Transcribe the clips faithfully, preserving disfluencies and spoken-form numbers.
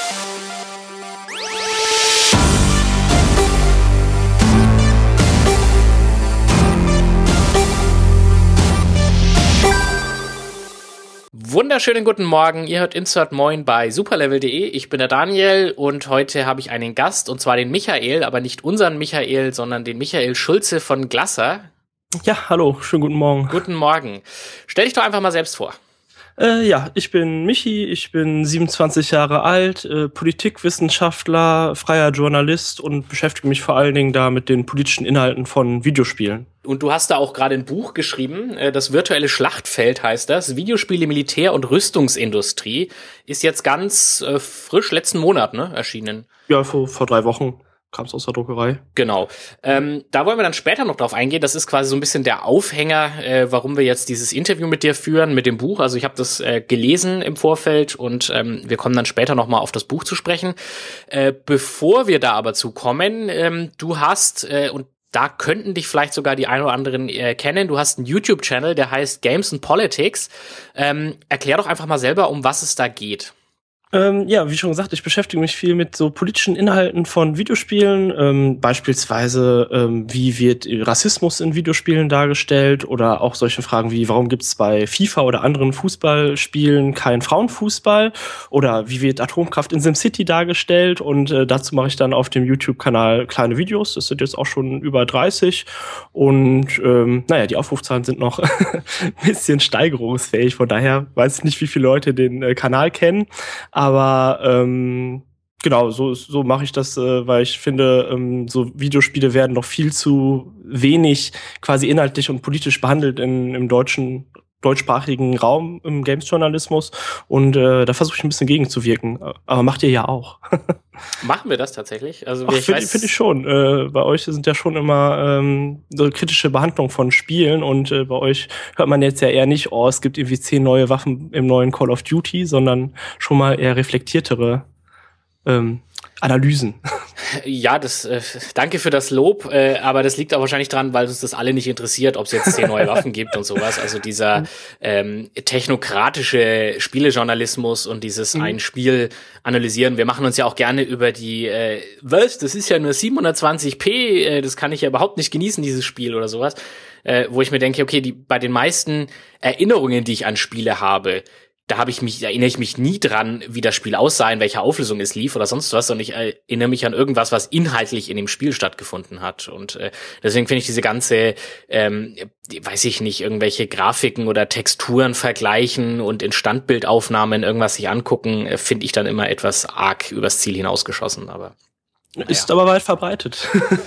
Wunderschönen guten Morgen, ihr hört Insert Moin bei superlevel punkt de. Ich bin der Daniel und heute habe ich einen Gast, und zwar den Michael, aber nicht unseren Michael, sondern den Michael Schulze von Glasser. Ja, hallo, schönen guten Morgen. Guten Morgen. Stell dich doch einfach mal selbst vor. Äh, ja, ich bin Michi, ich bin siebenundzwanzig Jahre alt, äh, Politikwissenschaftler, freier Journalist und beschäftige mich vor allen Dingen da mit den politischen Inhalten von Videospielen. Und du hast da auch gerade ein Buch geschrieben, das virtuelle Schlachtfeld heißt das, Videospiele, Militär- und Rüstungsindustrie, ist jetzt ganz äh, frisch, letzten Monat, ne, erschienen. Ja, vor, vor drei Wochen kam es aus der Druckerei. Genau. Ähm, da wollen wir dann später noch drauf eingehen. Das ist quasi so ein bisschen der Aufhänger, äh, warum wir jetzt dieses Interview mit dir führen, mit dem Buch. Also ich habe das äh, gelesen im Vorfeld und ähm, wir kommen dann später noch mal auf das Buch zu sprechen. Äh, bevor wir da aber zu kommen, ähm, du hast, äh, und da könnten dich vielleicht sogar die ein oder anderen äh, kennen, du hast einen YouTube-Channel, der heißt Games and Politics. Ähm, erklär doch einfach mal selber, um was es da geht. Ähm, ja, wie schon gesagt, ich beschäftige mich viel mit so politischen Inhalten von Videospielen, ähm, beispielsweise ähm, wie wird Rassismus in Videospielen dargestellt oder auch solche Fragen wie, warum gibt es bei FIFA oder anderen Fußballspielen keinen Frauenfußball oder wie wird Atomkraft in SimCity dargestellt, und äh, dazu mache ich dann auf dem YouTube-Kanal kleine Videos, das sind jetzt auch schon über dreißig, und ähm, naja, die Aufrufzahlen sind noch ein bisschen steigerungsfähig, von daher weiß ich nicht, wie viele Leute den äh, Kanal kennen. Aber ähm, genau, so so mache ich das, äh, weil ich finde, ähm, so Videospiele werden noch viel zu wenig quasi inhaltlich und politisch behandelt in, im deutschen deutschsprachigen Raum im Games-Journalismus, und äh, da versuche ich ein bisschen gegenzuwirken. Aber macht ihr ja auch. Machen wir das tatsächlich? Also Ach, ich finde weiß, find ich schon. Äh, bei euch sind ja schon immer ähm, so kritische Behandlung von Spielen, und äh, bei euch hört man jetzt ja eher nicht, oh, es gibt irgendwie zehn neue Waffen im neuen Call of Duty, sondern schon mal eher reflektiertere ähm, Analysen. Ja, das äh, danke für das Lob, äh, aber das liegt auch wahrscheinlich dran, weil uns das alle nicht interessiert, ob es jetzt zehn neue Waffen gibt und sowas. Also dieser ähm, technokratische Spielejournalismus und dieses mhm. ein Spiel analysieren. Wir machen uns ja auch gerne über die äh, was, das ist ja nur siebenhundertzwanzig p, äh, das kann ich ja überhaupt nicht genießen, dieses Spiel oder sowas. Äh, wo ich mir denke, okay, die bei den meisten Erinnerungen, die ich an Spiele habe, da habe ich mich, erinnere ich mich nie dran, wie das Spiel aussah, in welcher Auflösung es lief oder sonst was, sondern ich erinnere mich an irgendwas, was inhaltlich in dem Spiel stattgefunden hat. Und äh, deswegen finde ich diese ganze, ähm, weiß ich nicht, irgendwelche Grafiken oder Texturen vergleichen und in Standbildaufnahmen irgendwas sich angucken, äh, finde ich dann immer etwas arg übers Ziel hinausgeschossen. Aber naja. Ist aber weit verbreitet.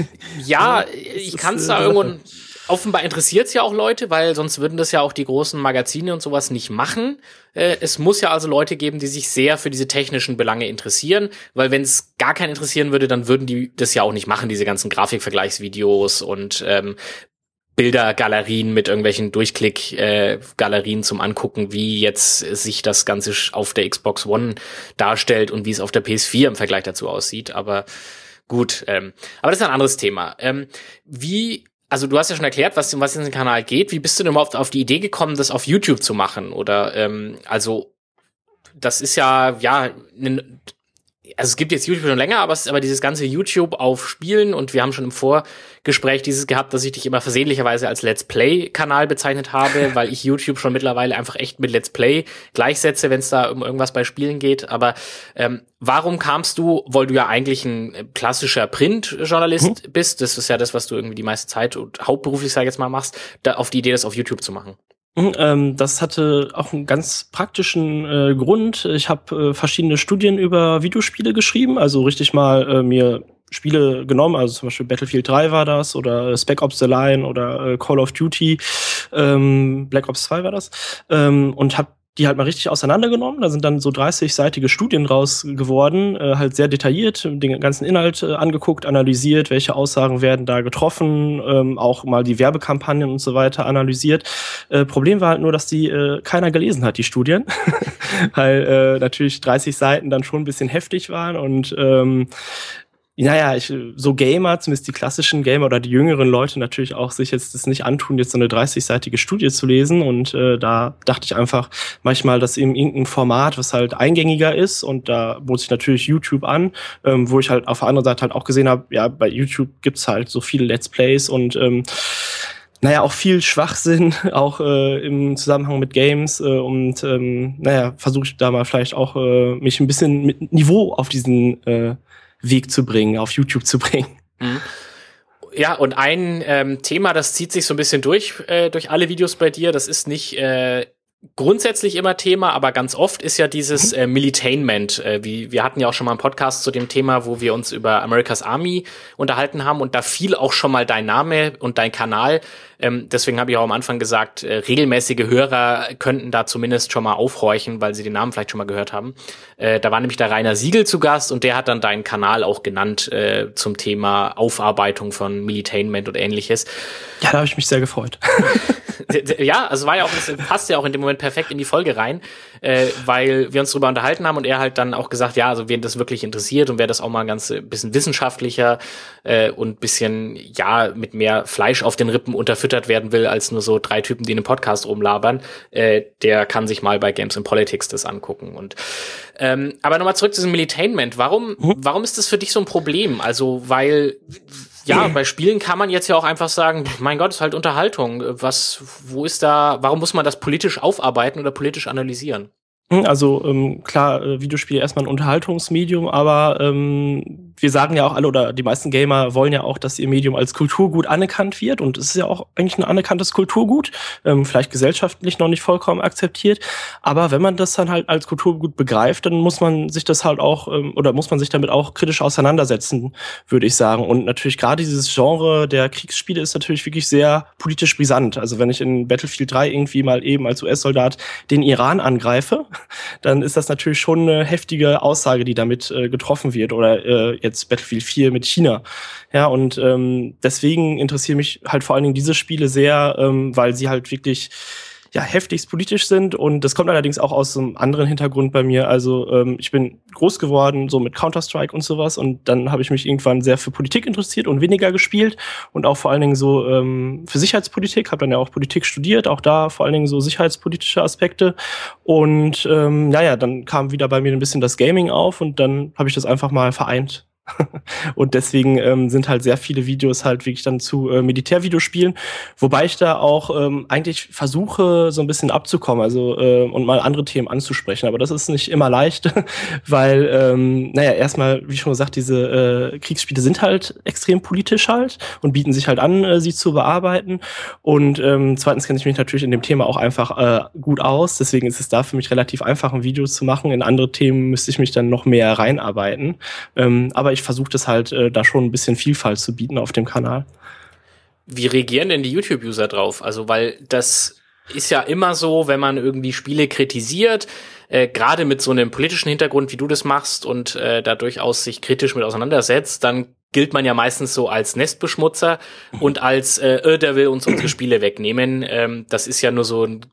Ja, ich kann es da irgendwo... Offenbar interessiert es ja auch Leute, weil sonst würden das ja auch die großen Magazine und sowas nicht machen. Äh, es muss ja also Leute geben, die sich sehr für diese technischen Belange interessieren, weil wenn es gar keinen interessieren würde, dann würden die das ja auch nicht machen, diese ganzen Grafikvergleichsvideos und ähm, Bildergalerien mit irgendwelchen Durchklick-Galerien äh, zum Angucken, wie jetzt sich das Ganze auf der Xbox One darstellt und wie es auf der P S vier im Vergleich dazu aussieht. Aber gut, ähm, aber das ist ein anderes Thema. Ähm, wie Also du hast ja schon erklärt, was, um was in den Kanal geht. Wie bist du denn überhaupt auf die Idee gekommen, das auf YouTube zu machen? Oder ähm, also das ist ja, ja, ne, also es gibt jetzt YouTube schon länger, aber es ist aber dieses ganze YouTube auf Spielen, und wir haben schon im Vorgespräch dieses gehabt, dass ich dich immer versehentlicherweise als Let's Play-Kanal bezeichnet habe, weil ich YouTube schon mittlerweile einfach echt mit Let's Play gleichsetze, wenn es da um irgendwas bei Spielen geht. Aber ähm, warum kamst du, weil du ja eigentlich ein klassischer Print-Journalist mhm. bist, das ist ja das, was du irgendwie die meiste Zeit und hauptberuflich, sag ich jetzt mal, machst, da auf die Idee, das auf YouTube zu machen? Ähm, das hatte auch einen ganz praktischen äh, Grund. Ich habe äh, verschiedene Studien über Videospiele geschrieben, also richtig mal äh, mir Spiele genommen, also zum Beispiel Battlefield drei war das oder Spec Ops The Line oder äh, Call of Duty, ähm, Black Ops zwei war das, ähm, und habe die halt mal richtig auseinandergenommen. Da sind dann so dreißig-seitige Studien raus geworden, äh, halt sehr detailliert, den ganzen Inhalt äh, angeguckt, analysiert, welche Aussagen werden da getroffen, ähm, auch mal die Werbekampagnen und so weiter analysiert. Äh, Problem war halt nur, dass die äh, keiner gelesen hat, die Studien, weil äh, natürlich dreißig Seiten dann schon ein bisschen heftig waren, und ähm, Naja, ich, so Gamer, zumindest die klassischen Gamer oder die jüngeren Leute natürlich auch sich jetzt das nicht antun, jetzt so eine dreißigseitige Studie zu lesen. Und äh, da dachte ich einfach manchmal, dass eben irgendein Format, was halt eingängiger ist, und da bot sich natürlich YouTube an, ähm, wo ich halt auf der anderen Seite halt auch gesehen habe, ja, bei YouTube gibt's halt so viele Let's Plays und ähm, naja, auch viel Schwachsinn, auch äh, im Zusammenhang mit Games. Äh, und ähm, naja, versuche ich da mal vielleicht auch äh, mich ein bisschen mit Niveau auf diesen äh, Weg zu bringen, auf YouTube zu bringen. Mhm. Ja, und ein ähm, Thema, das zieht sich so ein bisschen durch, äh, durch alle Videos bei dir, das ist nicht äh, grundsätzlich immer Thema, aber ganz oft ist ja dieses äh, Militainment. Äh, wie, wir hatten ja auch schon mal einen Podcast zu dem Thema, wo wir uns über America's Army unterhalten haben, und da fiel auch schon mal dein Name und dein Kanal. Ähm, deswegen habe ich auch am Anfang gesagt, äh, regelmäßige Hörer könnten da zumindest schon mal aufhorchen, weil sie den Namen vielleicht schon mal gehört haben. Äh, da war nämlich der Rainer Siegel zu Gast, und der hat dann deinen Kanal auch genannt äh, zum Thema Aufarbeitung von Militainment und Ähnliches. Ja, da habe ich mich sehr gefreut. Ja, also war ja auch, es passt ja auch in dem Moment perfekt in die Folge rein, äh, weil wir uns drüber unterhalten haben und er halt dann auch gesagt, ja, also wen das wirklich interessiert und wer das auch mal ganz äh, bisschen wissenschaftlicher äh, und bisschen, ja, mit mehr Fleisch auf den Rippen unterfüttert werden will, als nur so drei Typen, die in einem Podcast rumlabern, äh, der kann sich mal bei Games and Politics das angucken. Und ähm, aber nochmal zurück zu diesem Militainment. Warum, mhm. warum ist das für dich so ein Problem? Also, weil ja, bei Spielen kann man jetzt ja auch einfach sagen, mein Gott, ist halt Unterhaltung. Was, wo ist da, warum muss man das politisch aufarbeiten oder politisch analysieren? Also ähm, klar, äh, Videospiele erstmal ein Unterhaltungsmedium, aber ähm, wir sagen ja auch alle, oder die meisten Gamer wollen ja auch, dass ihr Medium als Kulturgut anerkannt wird, und es ist ja auch eigentlich ein anerkanntes Kulturgut, ähm, vielleicht gesellschaftlich noch nicht vollkommen akzeptiert, aber wenn man das dann halt als Kulturgut begreift, dann muss man sich das halt auch, ähm, oder muss man sich damit auch kritisch auseinandersetzen, würde ich sagen. Und natürlich gerade dieses Genre der Kriegsspiele ist natürlich wirklich sehr politisch brisant. Also wenn ich in Battlefield drei irgendwie mal eben als U S-Soldat den Iran angreife, dann ist das natürlich schon eine heftige Aussage, die damit äh, getroffen wird. Oder äh, jetzt Battlefield vier mit China. Ja, und ähm, deswegen interessieren mich halt vor allen Dingen diese Spiele sehr, ähm, weil sie halt wirklich ja heftigst politisch sind, und das kommt allerdings auch aus einem anderen Hintergrund bei mir. Also ähm, ich bin groß geworden so mit Counter-Strike und sowas, und dann habe ich mich irgendwann sehr für Politik interessiert und weniger gespielt und auch vor allen Dingen so ähm, für Sicherheitspolitik, habe dann ja auch Politik studiert, auch da vor allen Dingen so sicherheitspolitische Aspekte, und ähm, naja, dann kam wieder bei mir ein bisschen das Gaming auf, und dann habe ich das einfach mal vereint. Und deswegen ähm, sind halt sehr viele Videos halt wirklich dann zu äh, Militärvideospielen, wobei ich da auch ähm, eigentlich versuche, so ein bisschen abzukommen, also äh, und mal andere Themen anzusprechen, aber das ist nicht immer leicht, weil, ähm, naja, erstmal, wie schon gesagt, diese äh, Kriegsspiele sind halt extrem politisch halt und bieten sich halt an, äh, sie zu bearbeiten, und ähm, zweitens kenne ich mich natürlich in dem Thema auch einfach äh, gut aus, deswegen ist es da für mich relativ einfach, ein Video zu machen. In andere Themen müsste ich mich dann noch mehr reinarbeiten, ähm, aber ich versuche das halt, äh, da schon ein bisschen Vielfalt zu bieten auf dem Kanal. Wie reagieren denn die YouTube-User drauf? Also, weil das ist ja immer so, wenn man irgendwie Spiele kritisiert, äh, gerade mit so einem politischen Hintergrund, wie du das machst, und äh, da durchaus sich kritisch mit auseinandersetzt, dann gilt man ja meistens so als Nestbeschmutzer und als, äh, der will uns unsere Spiele wegnehmen. Ähm, das ist ja nur so ein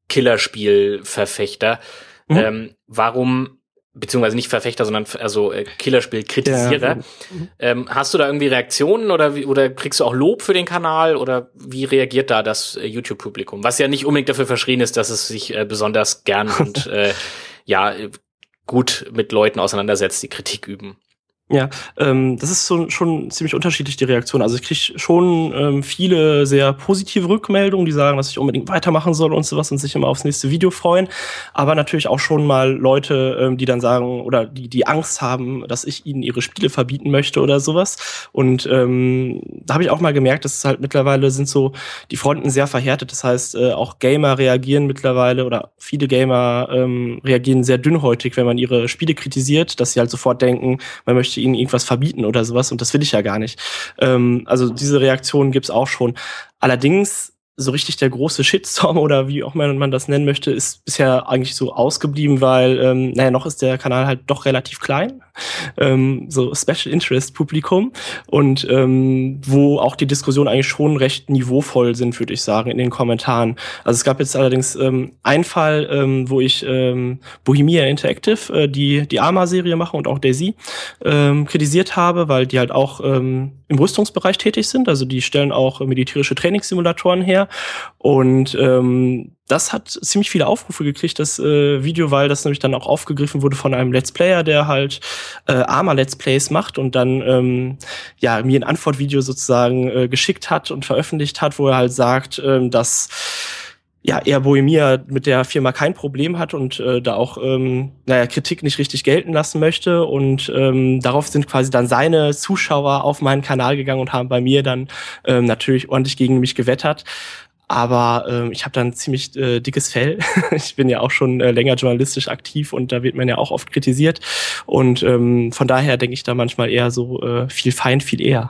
Killerspiel-Verfechter. Mhm. Ähm, warum beziehungsweise nicht Verfechter, sondern also äh, Killerspiel-Kritisierer. Ja. Ähm, hast du da irgendwie Reaktionen oder wie, oder kriegst du auch Lob für den Kanal, oder wie reagiert da das äh, YouTube-Publikum? Was ja nicht unbedingt dafür verschrien ist, dass es sich äh, besonders gern und äh, ja gut mit Leuten auseinandersetzt, die Kritik üben. Ja, ähm, das ist so, schon ziemlich unterschiedlich, die Reaktion. Also ich kriege schon ähm, viele sehr positive Rückmeldungen, die sagen, dass ich unbedingt weitermachen soll und sowas und sich immer aufs nächste Video freuen. Aber natürlich auch schon mal Leute, ähm, die dann sagen, oder die die Angst haben, dass ich ihnen ihre Spiele verbieten möchte oder sowas. Und ähm, da habe ich auch mal gemerkt, dass es halt mittlerweile sind so die Fronten sehr verhärtet. Das heißt, äh, auch Gamer reagieren mittlerweile, oder viele Gamer ähm, reagieren sehr dünnhäutig, wenn man ihre Spiele kritisiert, dass sie halt sofort denken, man möchte ihnen irgendwas verbieten oder sowas, und das will ich ja gar nicht. Ähm, also diese Reaktionen gibt's auch schon. Allerdings so richtig der große Shitstorm oder wie auch man, man das nennen möchte, ist bisher eigentlich so ausgeblieben, weil, ähm, naja, noch ist der Kanal halt doch relativ klein. ähm, so Special Interest Publikum und ähm, wo auch die Diskussionen eigentlich schon recht niveauvoll sind, würde ich sagen, in den Kommentaren. Also es gab jetzt allerdings ähm, einen Fall, ähm, wo ich ähm, Bohemia Interactive, äh, die die Arma-Serie mache und auch DayZ, ähm, kritisiert habe, weil die halt auch ähm, im Rüstungsbereich tätig sind. Also die stellen auch militärische Trainingssimulatoren her und ähm, das hat ziemlich viele Aufrufe gekriegt, das äh, Video, weil das nämlich dann auch aufgegriffen wurde von einem Let's Player, der halt äh, Arma-Let's Plays macht und dann ähm, ja mir ein Antwortvideo sozusagen äh, geschickt hat und veröffentlicht hat, wo er halt sagt, ähm, dass ja er Bohemia mit der Firma kein Problem hat und äh, da auch ähm, naja Kritik nicht richtig gelten lassen möchte und ähm, darauf sind quasi dann seine Zuschauer auf meinen Kanal gegangen und haben bei mir dann ähm, natürlich ordentlich gegen mich gewettert. Aber ähm, ich habe dann ziemlich äh, dickes Fell. Ich bin ja auch schon äh, länger journalistisch aktiv und da wird man ja auch oft kritisiert. Und ähm, von daher denke ich da manchmal eher so äh, viel Feind, viel eher.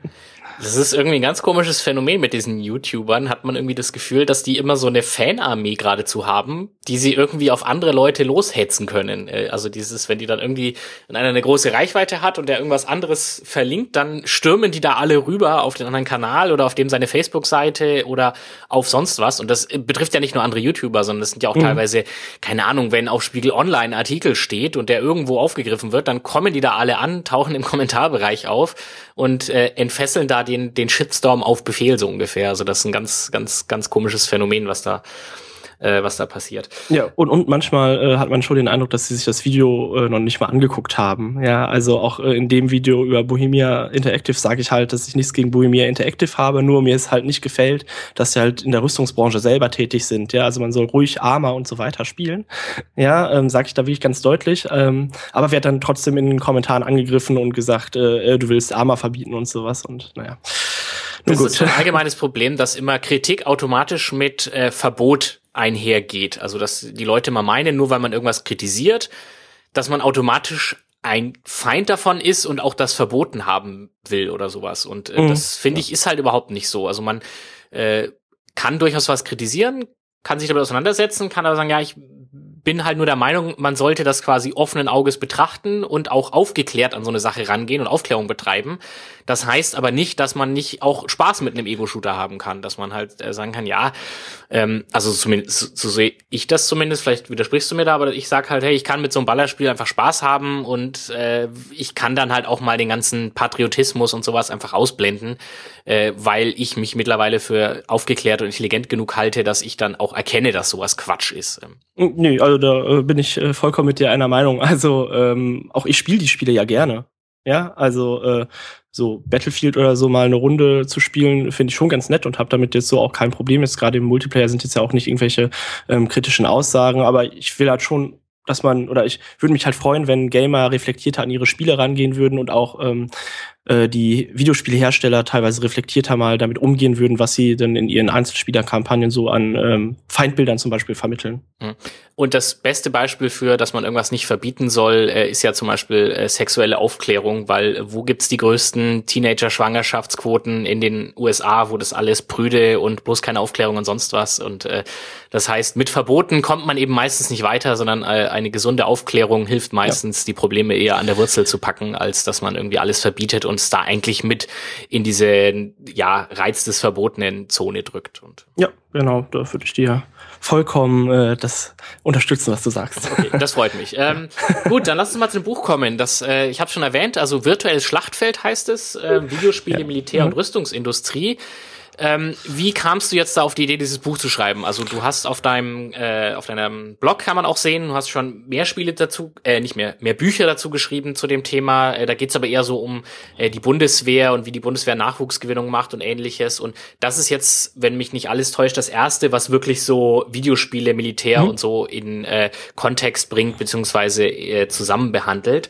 Das ist irgendwie ein ganz komisches Phänomen mit diesen YouTubern. Hat man irgendwie das Gefühl, dass die immer so eine Fanarmee geradezu haben, die sie irgendwie auf andere Leute loshetzen können. Also dieses, wenn die dann irgendwie, wenn einer eine große Reichweite hat und der irgendwas anderes verlinkt, dann stürmen die da alle rüber auf den anderen Kanal oder auf dem seine Facebook-Seite oder auf sonst was. Und das betrifft ja nicht nur andere YouTuber, sondern das sind ja auch mhm. teilweise, keine Ahnung, wenn auf Spiegel Online ein Artikel steht und der irgendwo aufgegriffen wird, dann kommen die da alle an, tauchen im Kommentarbereich auf und äh, entfesseln da die Den, den Shitstorm auf Befehl so ungefähr. Also das ist ein ganz, ganz, ganz komisches Phänomen, was da, äh, was da passiert. Ja, und, und manchmal äh, hat man schon den Eindruck, dass sie sich das Video äh, noch nicht mal angeguckt haben. Ja, also auch äh, in dem Video über Bohemia Interactive sage ich halt, dass ich nichts gegen Bohemia Interactive habe, nur mir es halt nicht gefällt, dass sie halt in der Rüstungsbranche selber tätig sind. Ja, also man soll ruhig Arma und so weiter spielen. Ja, ähm, sage ich da wirklich ganz deutlich. Ähm, aber werde dann trotzdem in den Kommentaren angegriffen und gesagt, äh, du willst Arma verbieten und sowas und naja. Das gut. ist ein allgemeines Problem, dass immer Kritik automatisch mit äh, Verbot einhergeht. Also dass die Leute mal meinen, nur weil man irgendwas kritisiert, dass man automatisch ein Feind davon ist und auch das verboten haben will oder sowas. Und äh, mhm. das, finde ich, ist halt überhaupt nicht so. Also man äh, kann durchaus was kritisieren, kann sich damit auseinandersetzen, kann aber sagen, ja, ich bin halt nur der Meinung, man sollte das quasi offenen Auges betrachten und auch aufgeklärt an so eine Sache rangehen und Aufklärung betreiben. Das heißt aber nicht, dass man nicht auch Spaß mit einem Ego-Shooter haben kann, dass man halt äh, sagen kann, ja, ähm, also zumindest so, so sehe ich das zumindest, vielleicht widersprichst du mir da, aber ich sag halt, hey, ich kann mit so einem Ballerspiel einfach Spaß haben und äh, ich kann dann halt auch mal den ganzen Patriotismus und sowas einfach ausblenden, äh, weil ich mich mittlerweile für aufgeklärt und intelligent genug halte, dass ich dann auch erkenne, dass sowas Quatsch ist. Nee, also da äh, bin ich äh, vollkommen mit dir einer Meinung. Also ähm, auch ich spiele die Spiele ja gerne. Ja, also äh, so Battlefield oder so mal eine Runde zu spielen, finde ich schon ganz nett und habe damit jetzt so auch kein Problem. Jetzt gerade im Multiplayer sind jetzt ja auch nicht irgendwelche ähm, kritischen Aussagen, aber ich will halt schon, dass man, oder ich würde mich halt freuen, wenn Gamer reflektierter an ihre Spiele rangehen würden und auch ähm, äh, die Videospielhersteller teilweise reflektierter mal damit umgehen würden, was sie denn in ihren Einzelspielerkampagnen so an ähm, Feindbildern zum Beispiel vermitteln. Und das beste Beispiel für, dass man irgendwas nicht verbieten soll, äh, ist ja zum Beispiel äh, sexuelle Aufklärung, weil äh, wo gibt's die größten Teenager-Schwangerschaftsquoten in den U S A, wo das alles prüde und bloß keine Aufklärung und sonst was. Und äh, das heißt, mit Verboten kommt man eben meistens nicht weiter, sondern äh, eine gesunde Aufklärung hilft meistens, ja. die Probleme eher an der Wurzel zu packen, als dass man irgendwie alles verbietet und es da eigentlich mit in diese ja Reiz des verbotenen Zone drückt. Und ja, genau, da würde ich dir vollkommen äh, das unterstützen, was du sagst. Okay, das freut mich. Ähm, gut, dann lass uns mal zu dem Buch kommen. Das, äh, ich habe schon erwähnt, also virtuelles Schlachtfeld heißt es, äh, Videospiele, ja. Militär- und Rüstungsindustrie. Ähm, wie kamst du jetzt da auf die Idee, dieses Buch zu schreiben? Also du hast auf deinem äh, auf deinem Blog kann man auch sehen, du hast schon mehr Spiele dazu, äh, nicht mehr, mehr Bücher dazu geschrieben zu dem Thema. Äh, da geht's aber eher so um äh, die Bundeswehr und wie die Bundeswehr Nachwuchsgewinnung macht und Ähnliches. Und das ist jetzt, wenn mich nicht alles täuscht, das erste, was wirklich so Videospiele, Militär mhm. und so in äh, Kontext bringt beziehungsweise äh, zusammen behandelt.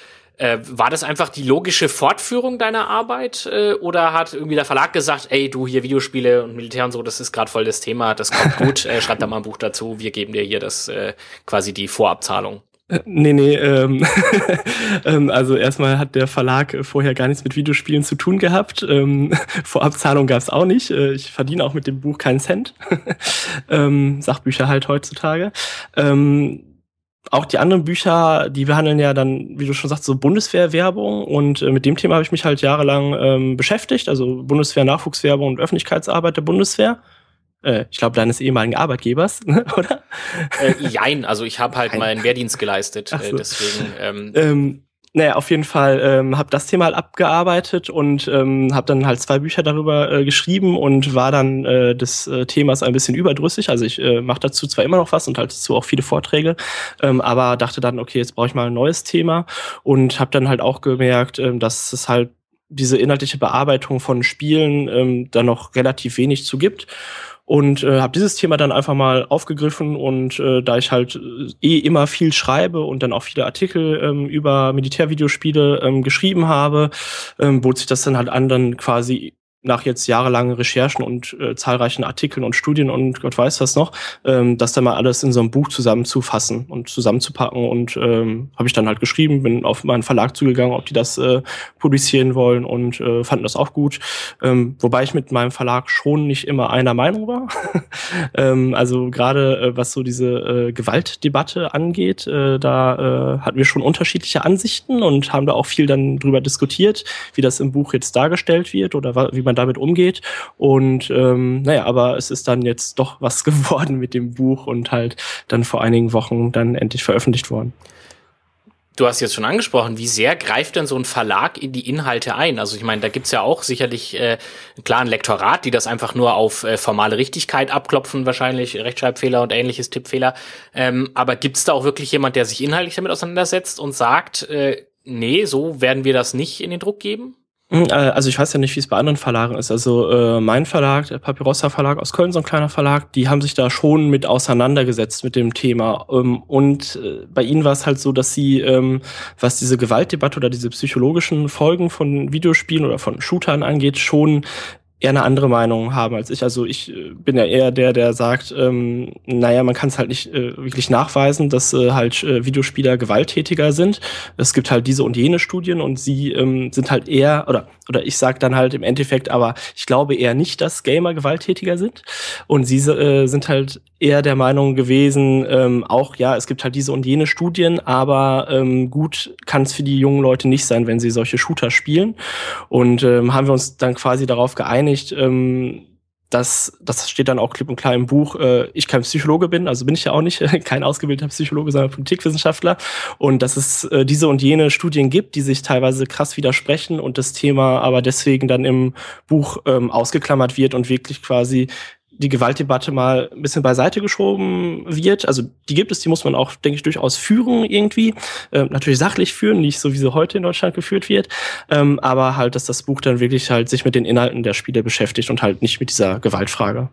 Äh, war das einfach die logische Fortführung deiner Arbeit äh, oder hat irgendwie der Verlag gesagt, ey, du hier Videospiele und Militär und so, das ist gerade voll das Thema, das kommt gut, äh, schreib da mal ein Buch dazu, wir geben dir hier das äh, quasi die Vorabzahlung? Äh, nee, nee, ähm, ähm, also erstmal hat der Verlag vorher gar nichts mit Videospielen zu tun gehabt. Ähm, Vorabzahlung gab's auch nicht. Äh, ich verdiene auch mit dem Buch keinen Cent. ähm, Sachbücher halt heutzutage. Ähm, auch die anderen Bücher, die behandeln ja dann, wie du schon sagst, so Bundeswehrwerbung und äh, mit dem Thema habe ich mich halt jahrelang ähm, beschäftigt, also Bundeswehr-Nachwuchswerbung und Öffentlichkeitsarbeit der Bundeswehr. Äh, ich glaube, deines ehemaligen Arbeitgebers, oder? Äh, jein, also ich habe halt Nein. meinen Wehrdienst geleistet, Ach so. äh, deswegen ähm, ähm, Naja, auf jeden Fall ähm, habe das Thema halt abgearbeitet und ähm, habe dann halt zwei Bücher darüber äh, geschrieben und war dann äh, des äh, Themas ein bisschen überdrüssig. Also ich äh, mache dazu zwar immer noch was und halt dazu auch viele Vorträge, ähm, aber dachte dann, okay, jetzt brauche ich mal ein neues Thema und habe dann halt auch gemerkt, ähm, dass es halt diese inhaltliche Bearbeitung von Spielen ähm, da noch relativ wenig zu gibt. Und äh, habe dieses Thema dann einfach mal aufgegriffen und äh, da ich halt äh, eh immer viel schreibe und dann auch viele Artikel ähm, über Militärvideospiele ähm, geschrieben habe, ähm, bot sich das dann halt an, dann quasi nach jetzt jahrelangen Recherchen und äh, zahlreichen Artikeln und Studien und Gott weiß was noch, ähm, das dann mal alles in so einem Buch zusammenzufassen und zusammenzupacken und ähm, habe ich dann halt geschrieben, bin auf meinen Verlag zugegangen, ob die das äh, publizieren wollen und äh, fanden das auch gut. Ähm, wobei ich mit meinem Verlag schon nicht immer einer Meinung war. ähm, also gerade äh, was so diese äh, Gewaltdebatte angeht, äh, da äh, hatten wir schon unterschiedliche Ansichten und haben da auch viel dann drüber diskutiert, wie das im Buch jetzt dargestellt wird oder wie man damit umgeht. Und ähm, naja, aber es ist dann jetzt doch was geworden mit dem Buch und halt dann vor einigen Wochen dann endlich veröffentlicht worden. Du hast jetzt schon angesprochen, wie sehr greift denn so ein Verlag in die Inhalte ein? Also ich meine, da gibt's ja auch sicherlich äh, klar ein Lektorat, die das einfach nur auf äh, formale Richtigkeit abklopfen, wahrscheinlich Rechtschreibfehler und ähnliches, Tippfehler. Ähm, aber gibt's da auch wirklich jemand, der sich inhaltlich damit auseinandersetzt und sagt, äh, nee, so werden wir das nicht in den Druck geben? Also ich weiß ja nicht, wie es bei anderen Verlagen ist. Also äh, mein Verlag, der Papyrossa Verlag aus Köln, so ein kleiner Verlag, die haben sich da schon mit auseinandergesetzt mit dem Thema. Ähm, und äh, bei ihnen war es halt so, dass sie, ähm, was diese Gewaltdebatte oder diese psychologischen Folgen von Videospielen oder von Shootern angeht, schon eher eine andere Meinung haben als ich. Also ich äh, bin ja eher der, der sagt, ähm, naja, man kann es halt nicht äh, wirklich nachweisen, dass äh, halt äh, Videospieler gewalttätiger sind. Es gibt halt diese und jene Studien und sie ähm, sind halt eher, oder oder ich sag dann halt im Endeffekt, aber ich glaube eher nicht, dass Gamer gewalttätiger sind. Und sie äh, sind halt eher der Meinung gewesen, ähm, auch, ja, es gibt halt diese und jene Studien, aber ähm, gut kann es für die jungen Leute nicht sein, wenn sie solche Shooter spielen. Und ähm, haben wir uns dann quasi darauf geeinigt, ähm, dass, das steht dann auch klipp und klar im Buch, äh, ich kein Psychologe bin, also bin ich ja auch nicht, kein ausgebildeter Psychologe, sondern Politikwissenschaftler. Und dass es äh, diese und jene Studien gibt, die sich teilweise krass widersprechen und das Thema aber deswegen dann im Buch ähm, ausgeklammert wird und wirklich quasi die Gewaltdebatte mal ein bisschen beiseite geschoben wird. Also die gibt es, die muss man auch, denke ich, durchaus führen irgendwie. Ähm, natürlich sachlich führen, nicht so wie sie heute in Deutschland geführt wird. Ähm, aber halt, dass das Buch dann wirklich halt sich mit den Inhalten der Spiele beschäftigt und halt nicht mit dieser Gewaltfrage.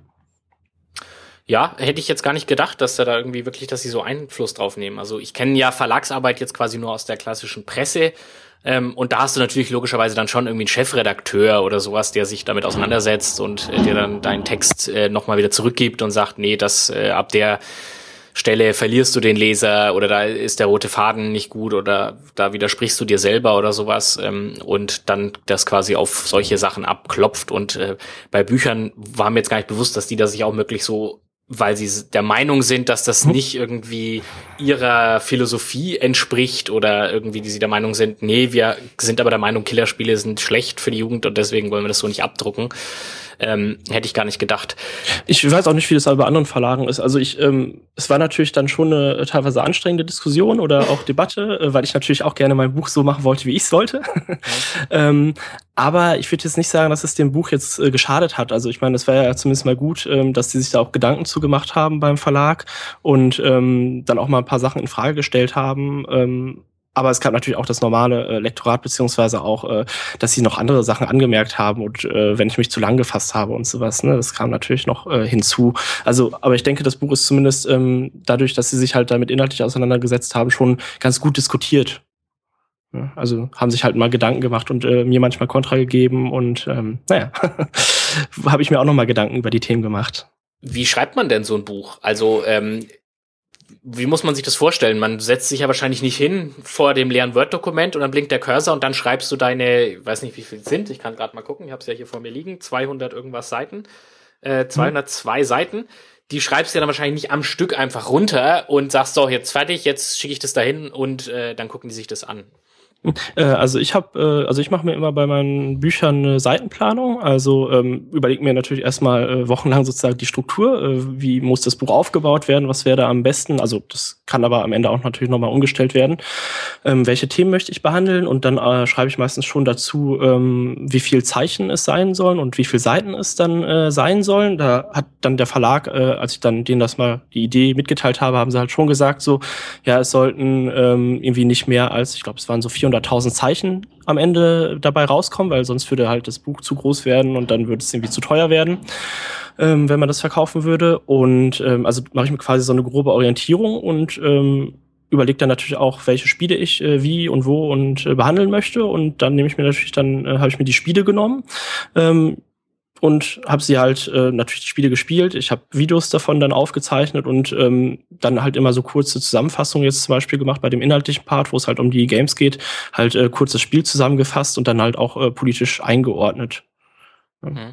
Ja, hätte ich jetzt gar nicht gedacht, dass da, da irgendwie wirklich, dass sie so Einfluss drauf nehmen. Also ich kenne ja Verlagsarbeit jetzt quasi nur aus der klassischen Presse. Ähm, und da hast du natürlich logischerweise dann schon irgendwie einen Chefredakteur oder sowas, der sich damit auseinandersetzt und äh, der dann deinen Text äh, nochmal wieder zurückgibt und sagt, nee, das äh, ab der Stelle verlierst du den Leser oder da ist der rote Faden nicht gut oder da widersprichst du dir selber oder sowas ähm, und dann das quasi auf solche Sachen abklopft. Und äh, bei Büchern war mir jetzt gar nicht bewusst, dass die da sich auch wirklich so, weil sie der Meinung sind, dass das nicht irgendwie ihrer Philosophie entspricht oder irgendwie, die sie der Meinung sind, nee, wir sind aber der Meinung, Killerspiele sind schlecht für die Jugend und deswegen wollen wir das so nicht abdrucken. Ähm, hätte ich gar nicht gedacht. Ich weiß auch nicht, wie das bei anderen Verlagen ist. Also ich, ähm, es war natürlich dann schon eine teilweise anstrengende Diskussion oder auch Debatte, äh, weil ich natürlich auch gerne mein Buch so machen wollte, wie ich es wollte. Okay. ähm, aber ich würde jetzt nicht sagen, dass es dem Buch jetzt äh, geschadet hat. Also ich meine, es war ja zumindest mal gut, ähm, dass die sich da auch Gedanken zu gemacht haben beim Verlag und ähm, dann auch mal ein paar Sachen in Frage gestellt haben. Ähm, Aber es gab natürlich auch das normale äh, Lektorat, beziehungsweise auch, äh, dass sie noch andere Sachen angemerkt haben und äh, wenn ich mich zu lang gefasst habe und sowas, ne, das kam natürlich noch äh, hinzu. Also, aber ich denke, das Buch ist zumindest ähm, dadurch, dass sie sich halt damit inhaltlich auseinandergesetzt haben, schon ganz gut diskutiert. Ja, also haben sich halt mal Gedanken gemacht und äh, mir manchmal Kontra gegeben und ähm, naja, habe ich mir auch noch mal Gedanken über die Themen gemacht. Wie schreibt man denn so ein Buch? Also, ähm wie muss man sich das vorstellen? Man setzt sich ja wahrscheinlich nicht hin vor dem leeren Word-Dokument und dann blinkt der Cursor und dann schreibst du deine, ich weiß nicht, wie viel es sind, ich kann gerade mal gucken, ich habe es ja hier vor mir liegen, zweihundert irgendwas Seiten, äh, zweihundertzwei hm. Seiten, die schreibst du ja dann wahrscheinlich nicht am Stück einfach runter und sagst so, jetzt fertig, jetzt schicke ich das dahin und äh, dann gucken die sich das an. Also ich habe, äh, also ich mache mir immer bei meinen Büchern eine Seitenplanung. Also ähm, überlege mir natürlich erstmal äh, wochenlang sozusagen die Struktur. Äh, wie muss das Buch aufgebaut werden? Was wäre da am besten? Also das kann aber am Ende auch natürlich nochmal umgestellt werden. Ähm, welche Themen möchte ich behandeln? Und dann äh, schreibe ich meistens schon dazu, ähm, wie viel Zeichen es sein sollen und wie viel Seiten es dann äh, sein sollen. Da hat dann der Verlag, äh, als ich dann denen das mal die Idee mitgeteilt habe, haben sie halt schon gesagt so, ja, es sollten ähm, irgendwie nicht mehr als, ich glaube, es waren so vierhunderttausend Zeichen am Ende dabei rauskommen, weil sonst würde halt das Buch zu groß werden und dann würde es irgendwie zu teuer werden, ähm, wenn man das verkaufen würde. Und ähm, also mache ich mir quasi so eine grobe Orientierung und ähm, überlege dann natürlich auch, welche Spiele ich äh, wie und wo und äh, behandeln möchte. Und dann nehme ich mir natürlich, dann äh, habe ich mir die Spiele genommen. Ähm, und habe sie halt äh, natürlich die Spiele gespielt. Ich habe Videos davon dann aufgezeichnet und ähm, dann halt immer so kurze Zusammenfassungen jetzt zum Beispiel gemacht bei dem inhaltlichen Part, wo es halt um die Games geht, halt äh, kurzes Spiel zusammengefasst und dann halt auch äh, politisch eingeordnet. Ja. Mhm.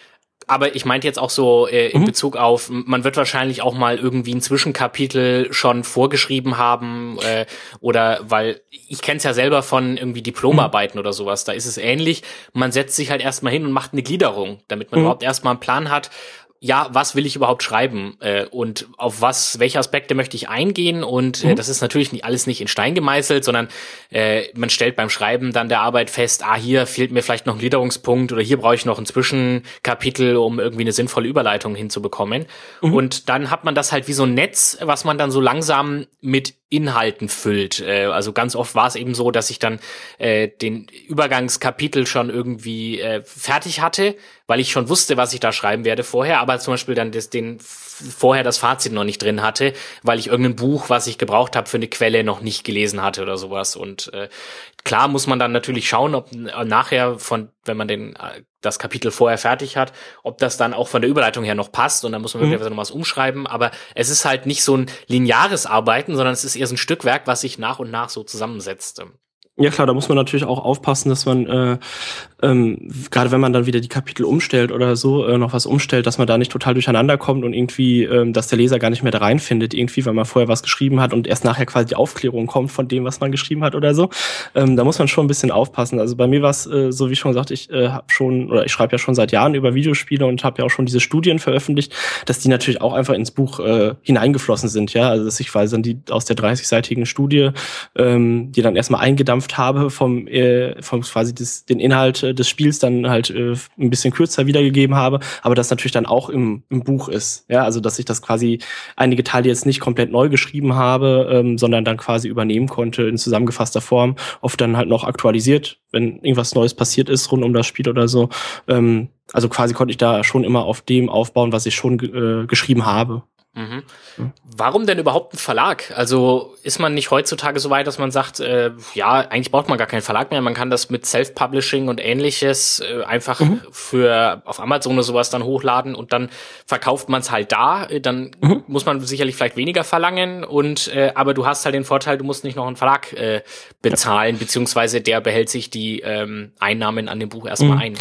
Aber ich meinte jetzt auch so äh, in mhm. Bezug auf, man wird wahrscheinlich auch mal irgendwie ein Zwischenkapitel schon vorgeschrieben haben äh, oder, weil ich kenne es ja selber von irgendwie Diplomarbeiten mhm. oder sowas, da ist es ähnlich. Man setzt sich halt erstmal hin und macht eine Gliederung, damit man mhm. überhaupt erstmal einen Plan hat, ja, was will ich überhaupt schreiben äh, und auf was, welche Aspekte möchte ich eingehen und äh, mhm. das ist natürlich nicht, alles nicht in Stein gemeißelt, sondern äh, man stellt beim Schreiben dann der Arbeit fest, ah, hier fehlt mir vielleicht noch ein Gliederungspunkt oder hier brauche ich noch ein Zwischenkapitel, um irgendwie eine sinnvolle Überleitung hinzubekommen. Mhm. Und dann hat man das halt wie so ein Netz, was man dann so langsam mit Inhalten füllt. Äh, also ganz oft war es eben so, dass ich dann äh, den Übergangskapitel schon irgendwie äh, fertig hatte, weil ich schon wusste, was ich da schreiben werde vorher, aber zum Beispiel dann das, den vorher das Fazit noch nicht drin hatte, weil ich irgendein Buch, was ich gebraucht habe für eine Quelle, noch nicht gelesen hatte oder sowas. Und äh, klar muss man dann natürlich schauen, ob äh, nachher von, wenn man den äh, das Kapitel vorher fertig hat, ob das dann auch von der Überleitung her noch passt und dann muss man wirklich mhm. noch was umschreiben. Aber es ist halt nicht so ein lineares Arbeiten, sondern es ist eher so ein Stückwerk, was sich nach und nach so zusammensetzt. Ja klar, da muss man natürlich auch aufpassen, dass man, äh, ähm, gerade wenn man dann wieder die Kapitel umstellt oder so, äh, noch was umstellt, dass man da nicht total durcheinander kommt und irgendwie, ähm, dass der Leser gar nicht mehr da reinfindet, irgendwie, weil man vorher was geschrieben hat und erst nachher quasi die Aufklärung kommt von dem, was man geschrieben hat oder so. Ähm, da muss man schon ein bisschen aufpassen. Also bei mir war es, äh, so wie schon gesagt, ich äh, habe schon, oder ich schreibe ja schon seit Jahren über Videospiele und habe ja auch schon diese Studien veröffentlicht, dass die natürlich auch einfach ins Buch äh, hineingeflossen sind, ja, also dass ich quasi dann die aus der dreißigseitigen Studie, ähm, die dann erstmal eingedampft habe vom, äh, vom quasi des, den Inhalt äh, des Spiels dann halt äh, ein bisschen kürzer wiedergegeben habe, aber das natürlich dann auch im, im Buch ist, ja, also dass ich das quasi einige Teile jetzt nicht komplett neu geschrieben habe, ähm, sondern dann quasi übernehmen konnte in zusammengefasster Form, oft dann halt noch aktualisiert, wenn irgendwas Neues passiert ist rund um das Spiel oder so, ähm, also quasi konnte ich da schon immer auf dem aufbauen, was ich schon äh, geschrieben habe. Mhm. Warum denn überhaupt ein Verlag? Also ist man nicht heutzutage so weit, dass man sagt, äh, ja, eigentlich braucht man gar keinen Verlag mehr, man kann das mit Self-Publishing und ähnliches äh, einfach mhm. für auf Amazon oder sowas dann hochladen und dann verkauft man es halt da, dann mhm. muss man sicherlich vielleicht weniger verlangen und äh, aber du hast halt den Vorteil, du musst nicht noch einen Verlag äh, bezahlen, ja. beziehungsweise der behält sich die ähm, Einnahmen an dem Buch erstmal mhm. ein.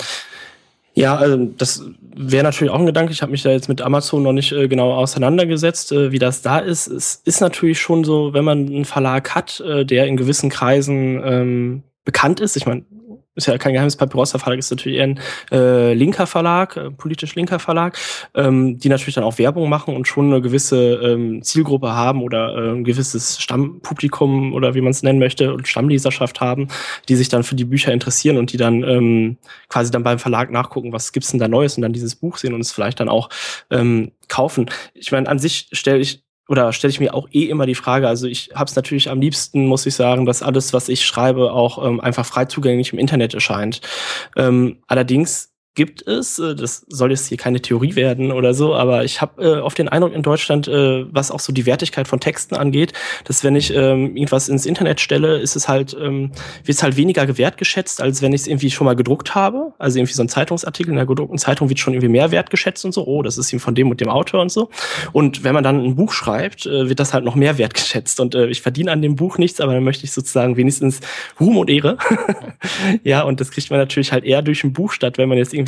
Ja, also das wäre natürlich auch ein Gedanke. Ich habe mich da jetzt mit Amazon noch nicht äh, genau auseinandergesetzt, äh, wie das da ist. Es ist natürlich schon so, wenn man einen Verlag hat, äh, der in gewissen Kreisen ähm, bekannt ist. Ich meine, ist ja kein Geheimnis, Papyrossa Verlag ist natürlich eher ein äh, linker Verlag, äh, politisch linker Verlag, ähm, die natürlich dann auch Werbung machen und schon eine gewisse ähm, Zielgruppe haben oder äh, ein gewisses Stammpublikum oder wie man es nennen möchte und Stammleserschaft haben, die sich dann für die Bücher interessieren und die dann ähm, quasi dann beim Verlag nachgucken, was gibt's denn da Neues und dann dieses Buch sehen und es vielleicht dann auch ähm, kaufen. Ich meine, an sich stelle ich Oder stelle ich mir auch eh immer die Frage, also ich habe es natürlich am liebsten, muss ich sagen, dass alles, was ich schreibe, auch ähm, einfach frei zugänglich im Internet erscheint. Ähm, allerdings gibt es, äh, das soll jetzt hier keine Theorie werden oder so, aber ich habe äh, oft den Eindruck in Deutschland, äh, was auch so die Wertigkeit von Texten angeht, dass wenn ich ähm, irgendwas ins Internet stelle, ist es halt, ähm, wird es halt weniger wertgeschätzt, als wenn ich es irgendwie schon mal gedruckt habe. Also irgendwie so ein Zeitungsartikel in der gedruckten Zeitung wird schon irgendwie mehr wertgeschätzt und so, oh, das ist eben von dem und dem Autor und so. Und wenn man dann ein Buch schreibt, äh, wird das halt noch mehr wertgeschätzt. Und äh, ich verdiene an dem Buch nichts, aber dann möchte ich sozusagen wenigstens Ruhm und Ehre. Ja, und das kriegt man natürlich halt eher durch ein Buch statt, wenn man jetzt irgendwie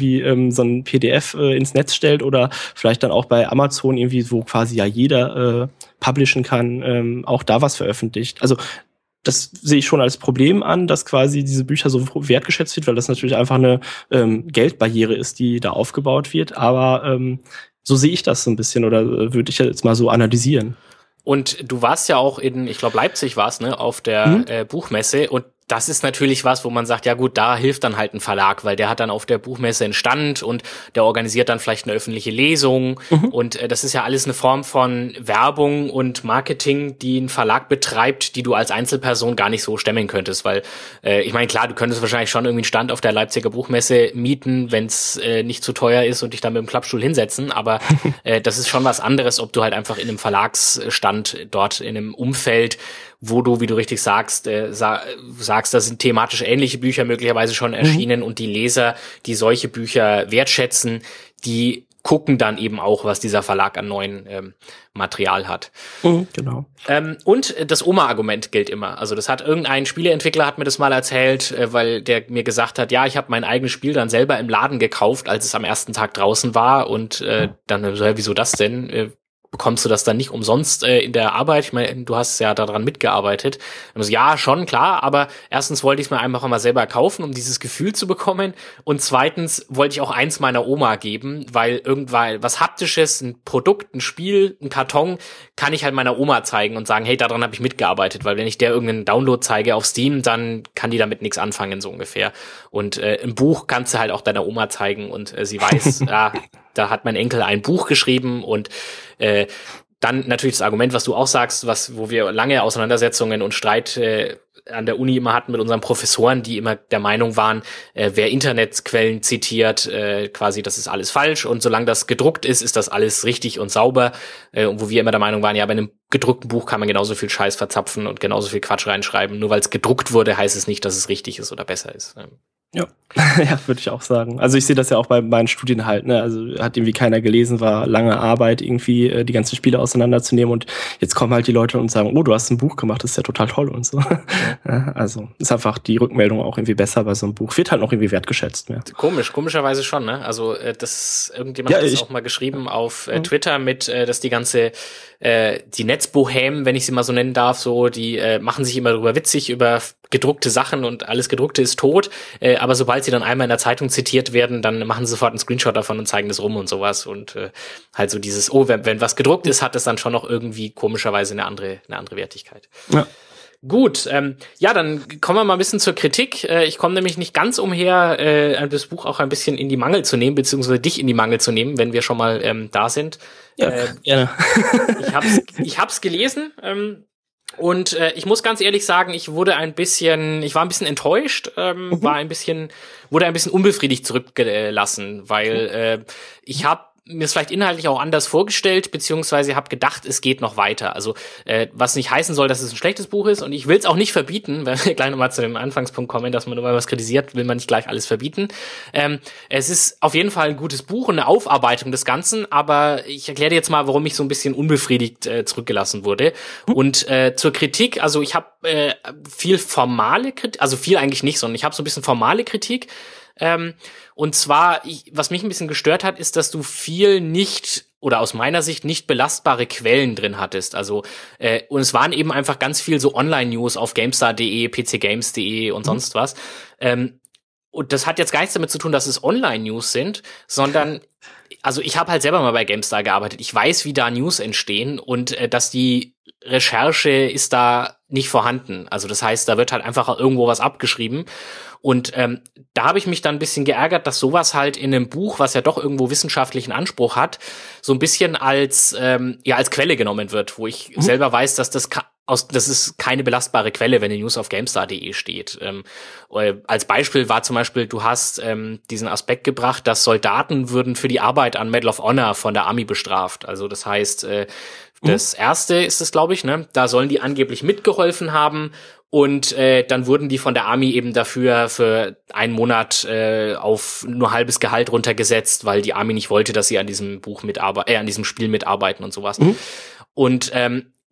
irgendwie ähm, so ein P D F äh, ins Netz stellt oder vielleicht dann auch bei Amazon irgendwie, wo quasi ja jeder äh, publishen kann, ähm, auch da was veröffentlicht. Also das sehe ich schon als Problem an, dass quasi diese Bücher so wertgeschätzt wird, weil das natürlich einfach eine ähm, Geldbarriere ist, die da aufgebaut wird. Aber ähm, so sehe ich das so ein bisschen oder äh, würde ich jetzt mal so analysieren. Und du warst ja auch in, ich glaube Leipzig warst, ne, auf der mhm. äh, Buchmesse und das ist natürlich was, wo man sagt, ja gut, da hilft dann halt ein Verlag, weil der hat dann auf der Buchmesse einen Stand und der organisiert dann vielleicht eine öffentliche Lesung mhm. und äh, das ist ja alles eine Form von Werbung und Marketing, die ein Verlag betreibt, die du als Einzelperson gar nicht so stemmen könntest, weil äh, ich meine, klar, du könntest wahrscheinlich schon irgendwie einen Stand auf der Leipziger Buchmesse mieten, wenn es äh, nicht zu teuer ist und dich dann mit dem Klappstuhl hinsetzen, aber äh, das ist schon was anderes, ob du halt einfach in einem Verlagsstand dort in einem Umfeld, wo du, wie du richtig sagst, äh, sa- sagst, da sind thematisch ähnliche Bücher möglicherweise schon erschienen mhm. und die Leser, die solche Bücher wertschätzen, die gucken dann eben auch, was dieser Verlag an neuen ähm, Material hat. Mhm, genau. Ähm, und das Oma-Argument gilt immer. Also das hat irgendein Spieleentwickler hat mir das mal erzählt, äh, weil der mir gesagt hat, ja, ich habe mein eigenes Spiel dann selber im Laden gekauft, als es am ersten Tag draußen war und äh, dann so, ja, wieso das denn? Äh, bekommst du das dann nicht umsonst äh, in der Arbeit? Ich meine, du hast ja daran mitgearbeitet. Also, ja, schon, klar, aber erstens wollte ich es mir einfach mal selber kaufen, um dieses Gefühl zu bekommen und zweitens wollte ich auch eins meiner Oma geben, weil irgendwann was Haptisches, ein Produkt, ein Spiel, ein Karton, kann ich halt meiner Oma zeigen und sagen, hey, daran habe ich mitgearbeitet, weil wenn ich der irgendeinen Download zeige auf Steam, dann kann die damit nichts anfangen, so ungefähr. Und äh, ein Buch kannst du halt auch deiner Oma zeigen und äh, sie weiß, ja, da hat mein Enkel ein Buch geschrieben und äh, dann natürlich das Argument, was du auch sagst, was wo wir lange Auseinandersetzungen und Streit äh, an der Uni immer hatten mit unseren Professoren, die immer der Meinung waren, äh, wer Internetquellen zitiert, äh, quasi das ist alles falsch und solange das gedruckt ist, ist das alles richtig und sauber. Äh, und wo wir immer der Meinung waren, ja, bei einem gedruckten Buch kann man genauso viel Scheiß verzapfen und genauso viel Quatsch reinschreiben. Nur weil es gedruckt wurde, heißt es nicht, dass es richtig ist oder besser ist. Ja, ja, würde ich auch sagen. Also ich sehe das ja auch bei meinen Studien halt, ne? Also hat irgendwie keiner gelesen, war lange Arbeit, irgendwie äh, die ganzen Spiele auseinanderzunehmen und jetzt kommen halt die Leute und sagen, oh, du hast ein Buch gemacht, das ist ja total toll und so. Ja, also ist einfach die Rückmeldung auch irgendwie besser bei so einem Buch. Wird halt noch irgendwie wertgeschätzt. Ja. Komisch, komischerweise schon, ne? Also äh, das irgendjemand ja, hat das auch mal geschrieben auf äh, Twitter mit, äh, dass die ganze äh, die Netzbohème, wenn ich sie mal so nennen darf, so die äh, machen sich immer darüber witzig über gedruckte Sachen und alles gedruckte ist tot, äh, aber sobald sie dann einmal in der Zeitung zitiert werden, dann machen sie sofort einen Screenshot davon und zeigen das rum und sowas und äh, halt so dieses, oh, wenn, wenn was gedruckt ist, hat das dann schon noch irgendwie komischerweise eine andere eine andere Wertigkeit. Ja. Gut, ähm, ja, dann kommen wir mal ein bisschen zur Kritik. Äh, ich komme nämlich nicht ganz umher, äh, das Buch auch ein bisschen in die Mangel zu nehmen, beziehungsweise dich in die Mangel zu nehmen, wenn wir schon mal ähm, da sind. Ja, äh, gerne. ich hab's, ich hab's gelesen, ähm, und äh, ich muss ganz ehrlich sagen, ich wurde ein bisschen, ich war ein bisschen enttäuscht, ähm, mhm. war ein bisschen, wurde ein bisschen unbefriedigt zurückgelassen, weil äh, ich habe mir es vielleicht inhaltlich auch anders vorgestellt, beziehungsweise habe gedacht, es geht noch weiter. Also äh, was nicht heißen soll, dass es ein schlechtes Buch ist und ich will es auch nicht verbieten, wenn wir gleich nochmal zu dem Anfangspunkt kommen, dass man nur mal was kritisiert, will man nicht gleich alles verbieten. Ähm, es ist auf jeden Fall ein gutes Buch und eine Aufarbeitung des Ganzen, aber ich erkläre dir jetzt mal, warum ich so ein bisschen unbefriedigt äh, zurückgelassen wurde. Mhm. Und äh, zur Kritik, also ich habe äh, viel formale Kritik, also viel eigentlich nicht, sondern ich habe so ein bisschen formale Kritik. Ähm, und zwar, ich, was mich ein bisschen gestört hat, ist, dass du viel nicht oder aus meiner Sicht nicht belastbare Quellen drin hattest. Also äh, und es waren eben einfach ganz viel so Online-News auf GameStar punkt de, p c games punkt de und mhm. sonst was. Ähm, und das hat jetzt gar nichts damit zu tun, dass es Online-News sind, sondern also ich habe halt selber mal bei GameStar gearbeitet. Ich weiß, wie da News entstehen und äh, dass die Recherche ist da nicht vorhanden. Also das heißt, da wird halt einfach irgendwo was abgeschrieben. Und ähm, da habe ich mich dann ein bisschen geärgert, dass sowas halt in einem Buch, was ja doch irgendwo wissenschaftlichen Anspruch hat, so ein bisschen als ähm, ja als Quelle genommen wird, wo ich mhm. selber weiß, dass das ka- aus das ist keine belastbare Quelle, wenn die News auf GameStar punkt de steht. Ähm, äh, als Beispiel war zum Beispiel, du hast ähm, diesen Aspekt gebracht, dass Soldaten würden für die Arbeit an Medal of Honor von der Army bestraft. Also das heißt, äh, das erste ist es, glaube ich, ne? Da sollen die angeblich mitgeholfen haben und äh, dann wurden die von der Army eben dafür für einen Monat äh, auf nur halbes Gehalt runtergesetzt, weil die Army nicht wollte, dass sie an diesem Buch mitarbeiten, äh, an diesem Spiel mitarbeiten und sowas. Mhm. Und ähm,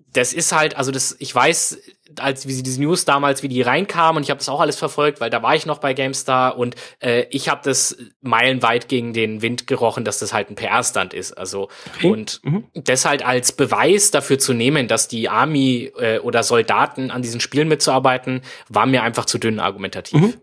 das ist halt, also das, ich weiß, als wie sie diese News damals, wie die reinkamen, und ich habe das auch alles verfolgt, weil da war ich noch bei GameStar, und äh, ich habe das meilenweit gegen den Wind gerochen, dass das halt ein P R-Stunt ist. Also okay. Und mhm. das halt als Beweis dafür zu nehmen, dass die Army äh, oder Soldaten an diesen Spielen mitzuarbeiten, war mir einfach zu dünn argumentativ. Mhm.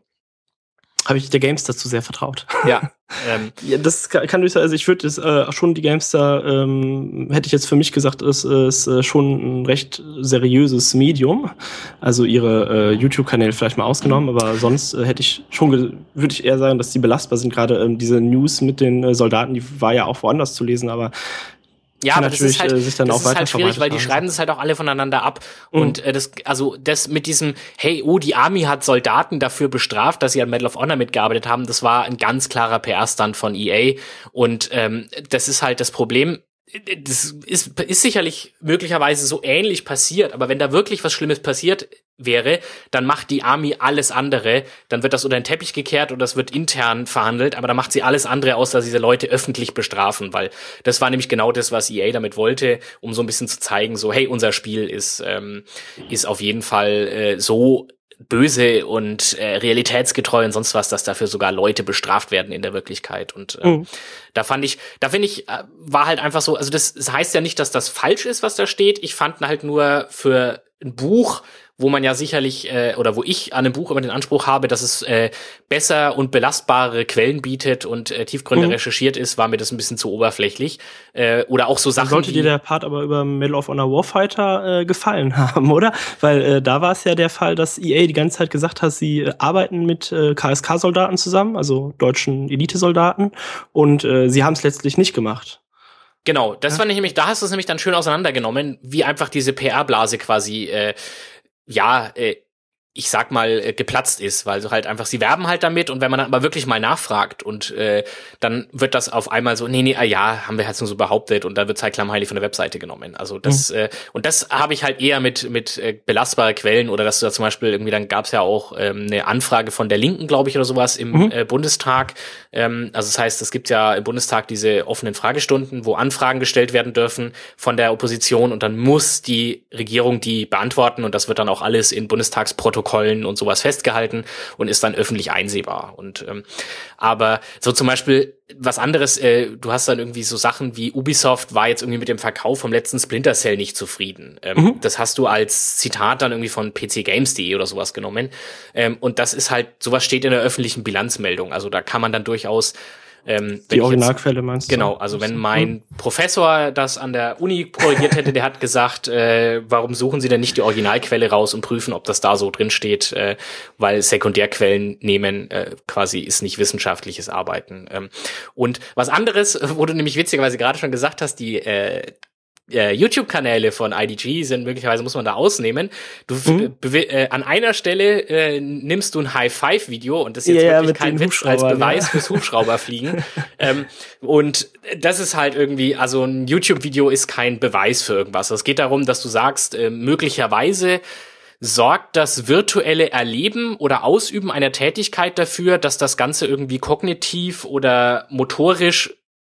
Habe ich der GameStar zu sehr vertraut. Ja. ähm. ja das kann, kann durchaus, also ich würde es äh, schon die GameStar, ähm, hätte ich jetzt für mich gesagt, ist, ist äh, schon ein recht seriöses Medium. Also ihre äh, YouTube-Kanäle vielleicht mal ausgenommen, aber sonst äh, hätte ich schon, würde ich eher sagen, dass die belastbar sind. Gerade ähm, diese News mit den äh, Soldaten, die war ja auch woanders zu lesen, aber ja, aber das ist halt, das ist halt schwierig, weil die schreiben das halt auch alle voneinander ab. Mhm. Und äh, das, also das mit diesem, hey, oh, die Army hat Soldaten dafür bestraft, dass sie an Medal of Honor mitgearbeitet haben, das war ein ganz klarer P R-Stunt von E A. Und ähm, das ist halt das Problem. Das ist, ist sicherlich möglicherweise so ähnlich passiert, aber wenn da wirklich was Schlimmes passiert wäre, dann macht die Army alles andere, dann wird das unter den Teppich gekehrt oder das wird intern verhandelt, aber dann macht sie alles andere, außer diese Leute öffentlich bestrafen, weil das war nämlich genau das, was E A damit wollte, um so ein bisschen zu zeigen, so, hey, unser Spiel ist, ähm, ist auf jeden Fall äh, so böse und äh, realitätsgetreu und sonst was, dass dafür sogar Leute bestraft werden in der Wirklichkeit. Und äh, mhm. da fand ich, da finde ich, äh, war halt einfach so, also das, das heißt ja nicht, dass das falsch ist, was da steht. Ich fand halt nur für ein Buch, wo man ja sicherlich, äh, oder wo ich an einem Buch immer den Anspruch habe, dass es äh, besser und belastbare Quellen bietet und äh, tiefgründig mhm. recherchiert ist, war mir das ein bisschen zu oberflächlich. Äh, oder auch so Sachen. Sollte dir der Part aber über Medal of Honor Warfighter äh, gefallen haben, oder? Weil äh, da war es ja der Fall, dass E A die ganze Zeit gesagt hat, sie äh, arbeiten mit äh, K S K-Soldaten zusammen, also deutschen Elitesoldaten, und äh, sie haben es letztlich nicht gemacht. Genau, das ja. fand ich nämlich, da hast du es nämlich dann schön auseinandergenommen, wie einfach diese P R-Blase quasi äh, ja, äh, ich sag mal, äh, geplatzt ist, weil so halt einfach, sie werben halt damit, und wenn man dann aber wirklich mal nachfragt und äh, dann wird das auf einmal so, nee, nee, ah ja, haben wir halt nur so behauptet, und dann wird halt klammheilig von der Webseite genommen. Also das, mhm. äh, und das habe ich halt eher mit mit äh, belastbaren Quellen, oder dass du da zum Beispiel irgendwie, dann gab's ja auch ähm, eine Anfrage von der Linken, glaube ich, oder sowas im mhm. äh, Bundestag. Ähm, also das heißt, es gibt ja im Bundestag diese offenen Fragestunden, wo Anfragen gestellt werden dürfen von der Opposition, und dann muss die Regierung die beantworten, und das wird dann auch alles in Bundestagsprotokollen und sowas festgehalten und ist dann öffentlich einsehbar. Und ähm, aber so zum Beispiel was anderes, äh, du hast dann irgendwie so Sachen wie Ubisoft war jetzt irgendwie mit dem Verkauf vom letzten Splinter Cell nicht zufrieden. Ähm, mhm. Das hast du als Zitat dann irgendwie von p c games punkt de oder sowas genommen. Ähm, und das ist halt, sowas steht in der öffentlichen Bilanzmeldung. Also da kann man dann durchaus Ähm, die Originalquelle meinst du? Genau, also wenn mein Professor das an der Uni korrigiert hätte, der hat gesagt, äh, warum suchen Sie denn nicht die Originalquelle raus und prüfen, ob das da so drin steht, äh, weil Sekundärquellen nehmen äh, quasi ist nicht wissenschaftliches Arbeiten. Ähm, und was anderes, wo du nämlich witzigerweise gerade schon gesagt hast, die äh, Äh, YouTube-Kanäle von I D G sind möglicherweise, muss man da ausnehmen. Du mhm. äh, an einer Stelle äh, nimmst du ein High-Five-Video, und das ist jetzt ja, wirklich kein Witz, als Beweis ja. fürs Hubschrauberfliegen. ähm, und das ist halt irgendwie, also ein YouTube-Video ist kein Beweis für irgendwas. Es geht darum, dass du sagst, äh, möglicherweise sorgt das virtuelle Erleben oder Ausüben einer Tätigkeit dafür, dass das Ganze irgendwie kognitiv oder motorisch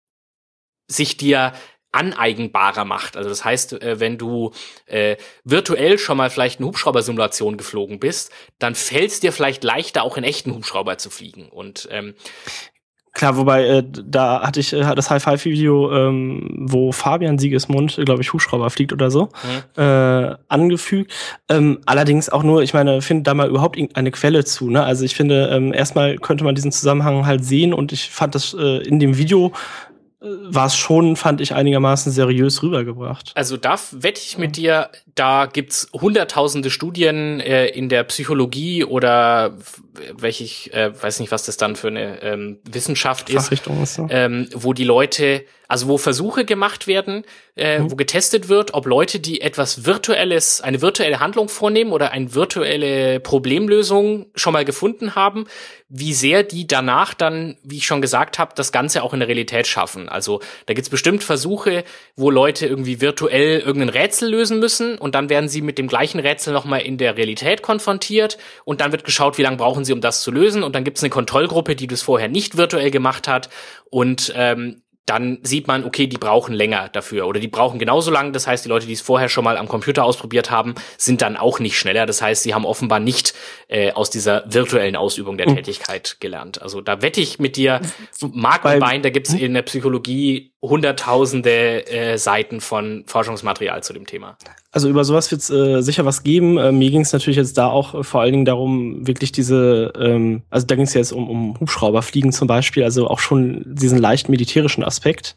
sich dir aneigenbarer macht. Also das heißt, wenn du äh, virtuell schon mal vielleicht eine Hubschraubersimulation geflogen bist, dann fällt es dir vielleicht leichter, auch in echten Hubschrauber zu fliegen. Und ähm, klar, wobei, äh, da hatte ich äh, das High-Five-Video, ähm, wo Fabian Siegesmund, äh, glaube ich, Hubschrauber fliegt oder so, mhm. äh, angefügt. Ähm, allerdings auch nur, ich meine, finde da mal überhaupt eine Quelle zu. Ne? Also ich finde, ähm, erstmal könnte man diesen Zusammenhang halt sehen, und ich fand das äh, in dem Video war es schon, fand ich, einigermaßen seriös rübergebracht. Also da wette ich mit dir, da gibt's hunderttausende Studien äh, in der Psychologie oder welche ich äh, weiß nicht, was das dann für eine ähm, Wissenschaft ist, Fachrichtung ist so. ähm, wo die Leute, also wo Versuche gemacht werden, äh, mhm. wo getestet wird, ob Leute, die etwas Virtuelles, eine virtuelle Handlung vornehmen oder eine virtuelle Problemlösung schon mal gefunden haben, wie sehr die danach dann, wie ich schon gesagt habe, das Ganze auch in der Realität schaffen. Also da gibt's bestimmt Versuche, wo Leute irgendwie virtuell irgendein Rätsel lösen müssen, und dann werden sie mit dem gleichen Rätsel nochmal in der Realität konfrontiert, und dann wird geschaut, wie lange brauchen sie, um das zu lösen, und dann gibt's eine Kontrollgruppe, die das vorher nicht virtuell gemacht hat, und ähm, dann sieht man, okay, die brauchen länger dafür oder die brauchen genauso lang. Das heißt, die Leute, die es vorher schon mal am Computer ausprobiert haben, sind dann auch nicht schneller. Das heißt, sie haben offenbar nicht äh, aus dieser virtuellen Ausübung der mhm. Tätigkeit gelernt. Also da wette ich mit dir, Mark und Bein, da gibt's in der Psychologie hunderttausende äh, Seiten von Forschungsmaterial zu dem Thema. Also über sowas wird es äh, sicher was geben. Äh, mir ging es natürlich jetzt da auch äh, vor allen Dingen darum, wirklich diese, ähm, also da ging es jetzt um, um Hubschrauberfliegen zum Beispiel, also auch schon diesen leicht militärischen Aspekt,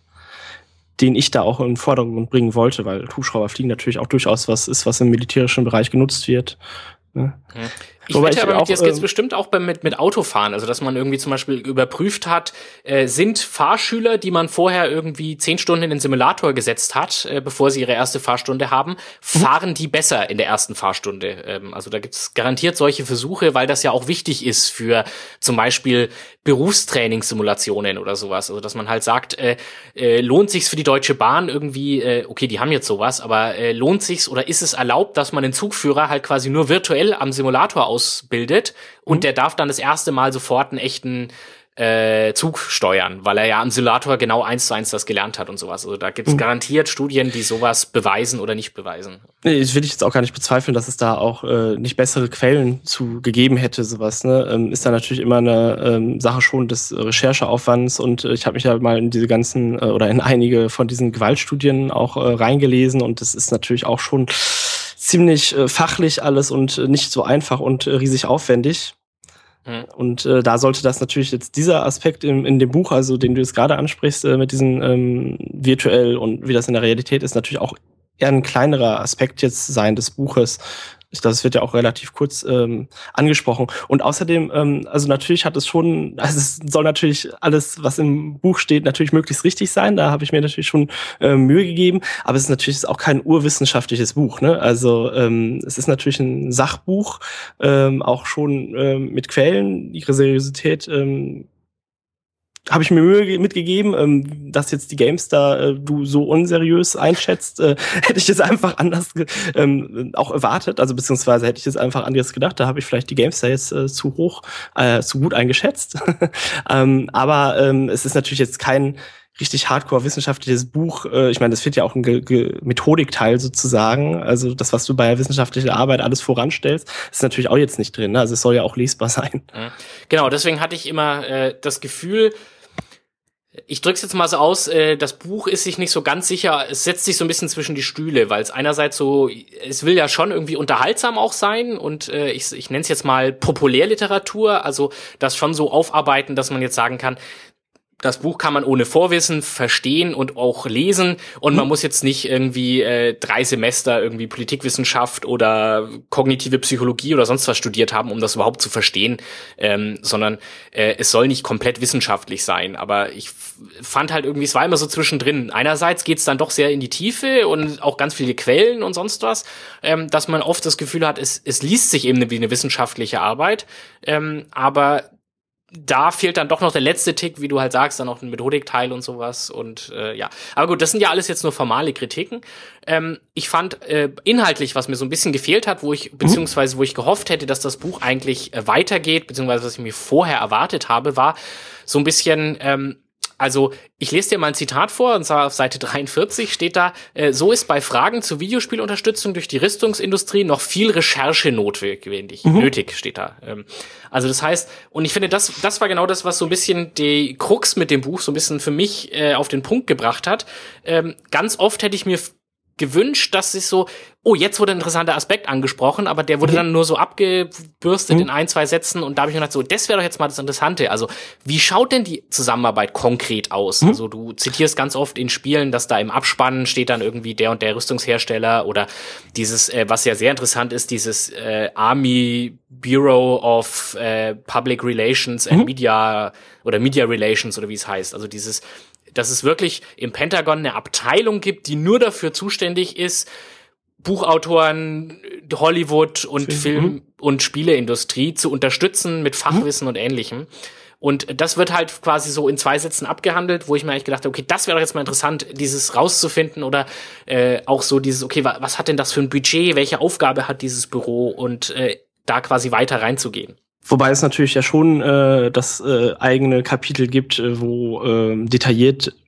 den ich da auch in den Vordergrund bringen wollte, weil Hubschrauberfliegen natürlich auch durchaus was ist, was im militärischen Bereich genutzt wird. Ne? Hm. Ich wette aber mit dir, es geht bestimmt auch beim, mit, mit Autofahren, also dass man irgendwie zum Beispiel überprüft hat, äh, sind Fahrschüler, die man vorher irgendwie zehn Stunden in den Simulator gesetzt hat, äh, bevor sie ihre erste Fahrstunde haben, fahren die besser in der ersten Fahrstunde. Ähm, also da gibt es garantiert solche Versuche, weil das ja auch wichtig ist für zum Beispiel Berufstrainingssimulationen oder sowas. Also dass man halt sagt, äh, äh, lohnt sich's für die Deutsche Bahn irgendwie, äh, okay, die haben jetzt sowas, aber äh, lohnt sich's oder ist es erlaubt, dass man den Zugführer halt quasi nur virtuell am Simulator ausbildet und mhm. der darf dann das erste Mal sofort einen echten äh, Zug steuern, weil er ja am Simulator genau eins zu eins das gelernt hat und sowas. Also da gibt's mhm. garantiert Studien, die sowas beweisen oder nicht beweisen. Nee, das will ich jetzt auch gar nicht bezweifeln, dass es da auch äh, nicht bessere Quellen zu gegeben hätte, sowas. Ne? Ähm, ist da natürlich immer eine ähm, Sache schon des Rechercheaufwands und äh, ich habe mich ja mal in diese ganzen äh, oder in einige von diesen Gewaltstudien auch äh, reingelesen und das ist natürlich auch schon ziemlich äh, fachlich alles und äh, nicht so einfach und äh, riesig aufwendig. Mhm. Und äh, da sollte das natürlich jetzt dieser Aspekt in, in dem Buch, also den du jetzt gerade ansprichst, äh, mit diesen ähm, virtuell und wie das in der Realität ist, natürlich auch eher ein kleinerer Aspekt jetzt sein des Buches. Ich glaube, es wird ja auch relativ kurz ähm, angesprochen. Und außerdem, ähm, also natürlich hat es schon, also es soll natürlich alles, was im Buch steht, natürlich möglichst richtig sein. Da habe ich mir natürlich schon äh, Mühe gegeben. Aber es ist natürlich auch kein urwissenschaftliches Buch. Ne? Also ähm, es ist natürlich ein Sachbuch, ähm, auch schon ähm, mit Quellen. Ihre Seriosität ähm, habe ich mir Mühe mitgegeben, ähm, dass jetzt die GameStar äh, du so unseriös einschätzt, äh, hätte ich jetzt einfach anders ähm, auch erwartet, also beziehungsweise hätte ich jetzt einfach anders gedacht, da habe ich vielleicht die GameStar jetzt äh, zu hoch, äh, zu gut eingeschätzt. ähm, aber ähm, es ist natürlich jetzt kein richtig hardcore wissenschaftliches Buch. Äh, ich meine, das fehlt ja auch ein Ge- Ge- Methodikteil sozusagen, also das, was du bei wissenschaftlicher Arbeit alles voranstellst, ist natürlich auch jetzt nicht drin, ne? Also es soll ja auch lesbar sein. Genau, deswegen hatte ich immer äh, das Gefühl, ich drück's jetzt mal so aus, äh, das Buch ist sich nicht so ganz sicher, es setzt sich so ein bisschen zwischen die Stühle, weil es einerseits so, es will ja schon irgendwie unterhaltsam auch sein und äh, ich, ich nenne es jetzt mal Populärliteratur, also das schon so aufarbeiten, dass man jetzt sagen kann, das Buch kann man ohne Vorwissen verstehen und auch lesen und man muss jetzt nicht irgendwie äh, drei Semester irgendwie Politikwissenschaft oder kognitive Psychologie oder sonst was studiert haben, um das überhaupt zu verstehen, ähm, sondern äh, es soll nicht komplett wissenschaftlich sein. Aber ich f- fand halt irgendwie, es war immer so zwischendrin. Einerseits geht's dann doch sehr in die Tiefe und auch ganz viele Quellen und sonst was, ähm, dass man oft das Gefühl hat, es, es liest sich eben wie eine wissenschaftliche Arbeit, ähm, aber da fehlt dann doch noch der letzte Tick, wie du halt sagst, dann noch ein Methodikteil und sowas und äh, ja. Aber gut, das sind ja alles jetzt nur formale Kritiken. Ähm, ich fand äh, inhaltlich, was mir so ein bisschen gefehlt hat, wo ich, beziehungsweise wo ich gehofft hätte, dass das Buch eigentlich äh, weitergeht, beziehungsweise was ich mir vorher erwartet habe, war so ein bisschen, ähm, also ich lese dir mal ein Zitat vor, und zwar auf Seite dreiundvierzig steht da, äh, so ist bei Fragen zur Videospielunterstützung durch die Rüstungsindustrie noch viel Recherche notwendig, mhm. nötig steht da. Ähm, also das heißt, und ich finde, das das war genau das, was so ein bisschen die Krux mit dem Buch so ein bisschen für mich äh, auf den Punkt gebracht hat. Ähm, ganz oft hätte ich mir f- gewünscht, dass es so, oh, jetzt wurde ein interessanter Aspekt angesprochen, aber der wurde mhm. dann nur so abgebürstet mhm. in ein, zwei Sätzen und da habe ich mir gedacht, so, das wäre doch jetzt mal das Interessante. Also, wie schaut denn die Zusammenarbeit konkret aus? Mhm. Also, du zitierst ganz oft in Spielen, dass da im Abspann steht dann irgendwie der und der Rüstungshersteller oder dieses, äh, was ja sehr interessant ist, dieses äh, Army Bureau of äh, Public Relations and mhm. Media oder Media Relations oder wie es heißt. Also dieses, dass es wirklich im Pentagon eine Abteilung gibt, die nur dafür zuständig ist, Buchautoren, Hollywood und Film, Film mhm. und Spieleindustrie zu unterstützen mit Fachwissen mhm. und Ähnlichem. Und das wird halt quasi so in zwei Sätzen abgehandelt, wo ich mir eigentlich gedacht habe, okay, das wäre doch jetzt mal interessant, dieses rauszufinden oder äh, auch so dieses, okay, wa- was hat denn das für ein Budget, welche Aufgabe hat dieses Büro und äh, da quasi weiter reinzugehen. Wobei es natürlich ja schon äh, das äh, eigene Kapitel gibt, äh, wo äh, detailliert